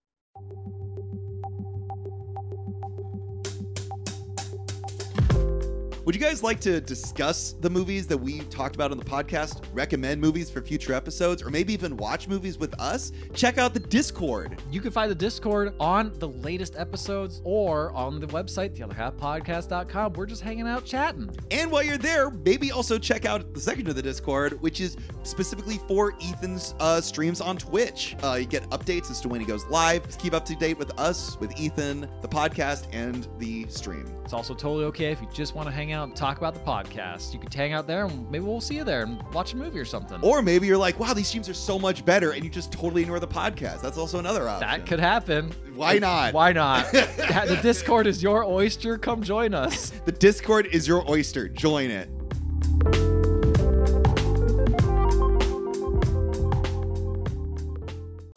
Would you guys like to discuss the movies that we talked about on the podcast, recommend movies for future episodes, or maybe even watch movies with us? Check out the Discord. You can find the Discord on the latest episodes or on the website, theotherhalfpodcast.com. We're just hanging out chatting. And while you're there, maybe also check out the second of the Discord, which is specifically for Ethan's streams on Twitch. You get updates as to when he goes live. Just keep up to date with us, with Ethan, the podcast, and the stream. It's also totally okay if you just want to hang out and talk about the podcast. You can hang out there and maybe we'll see you there and watch a movie or something. Or maybe you're like, wow, these streams are so much better, and you just totally ignore the podcast. That's also another option. That could happen. Why not? Why not? The Discord is your oyster. Come join us. The Discord is your oyster. Join it.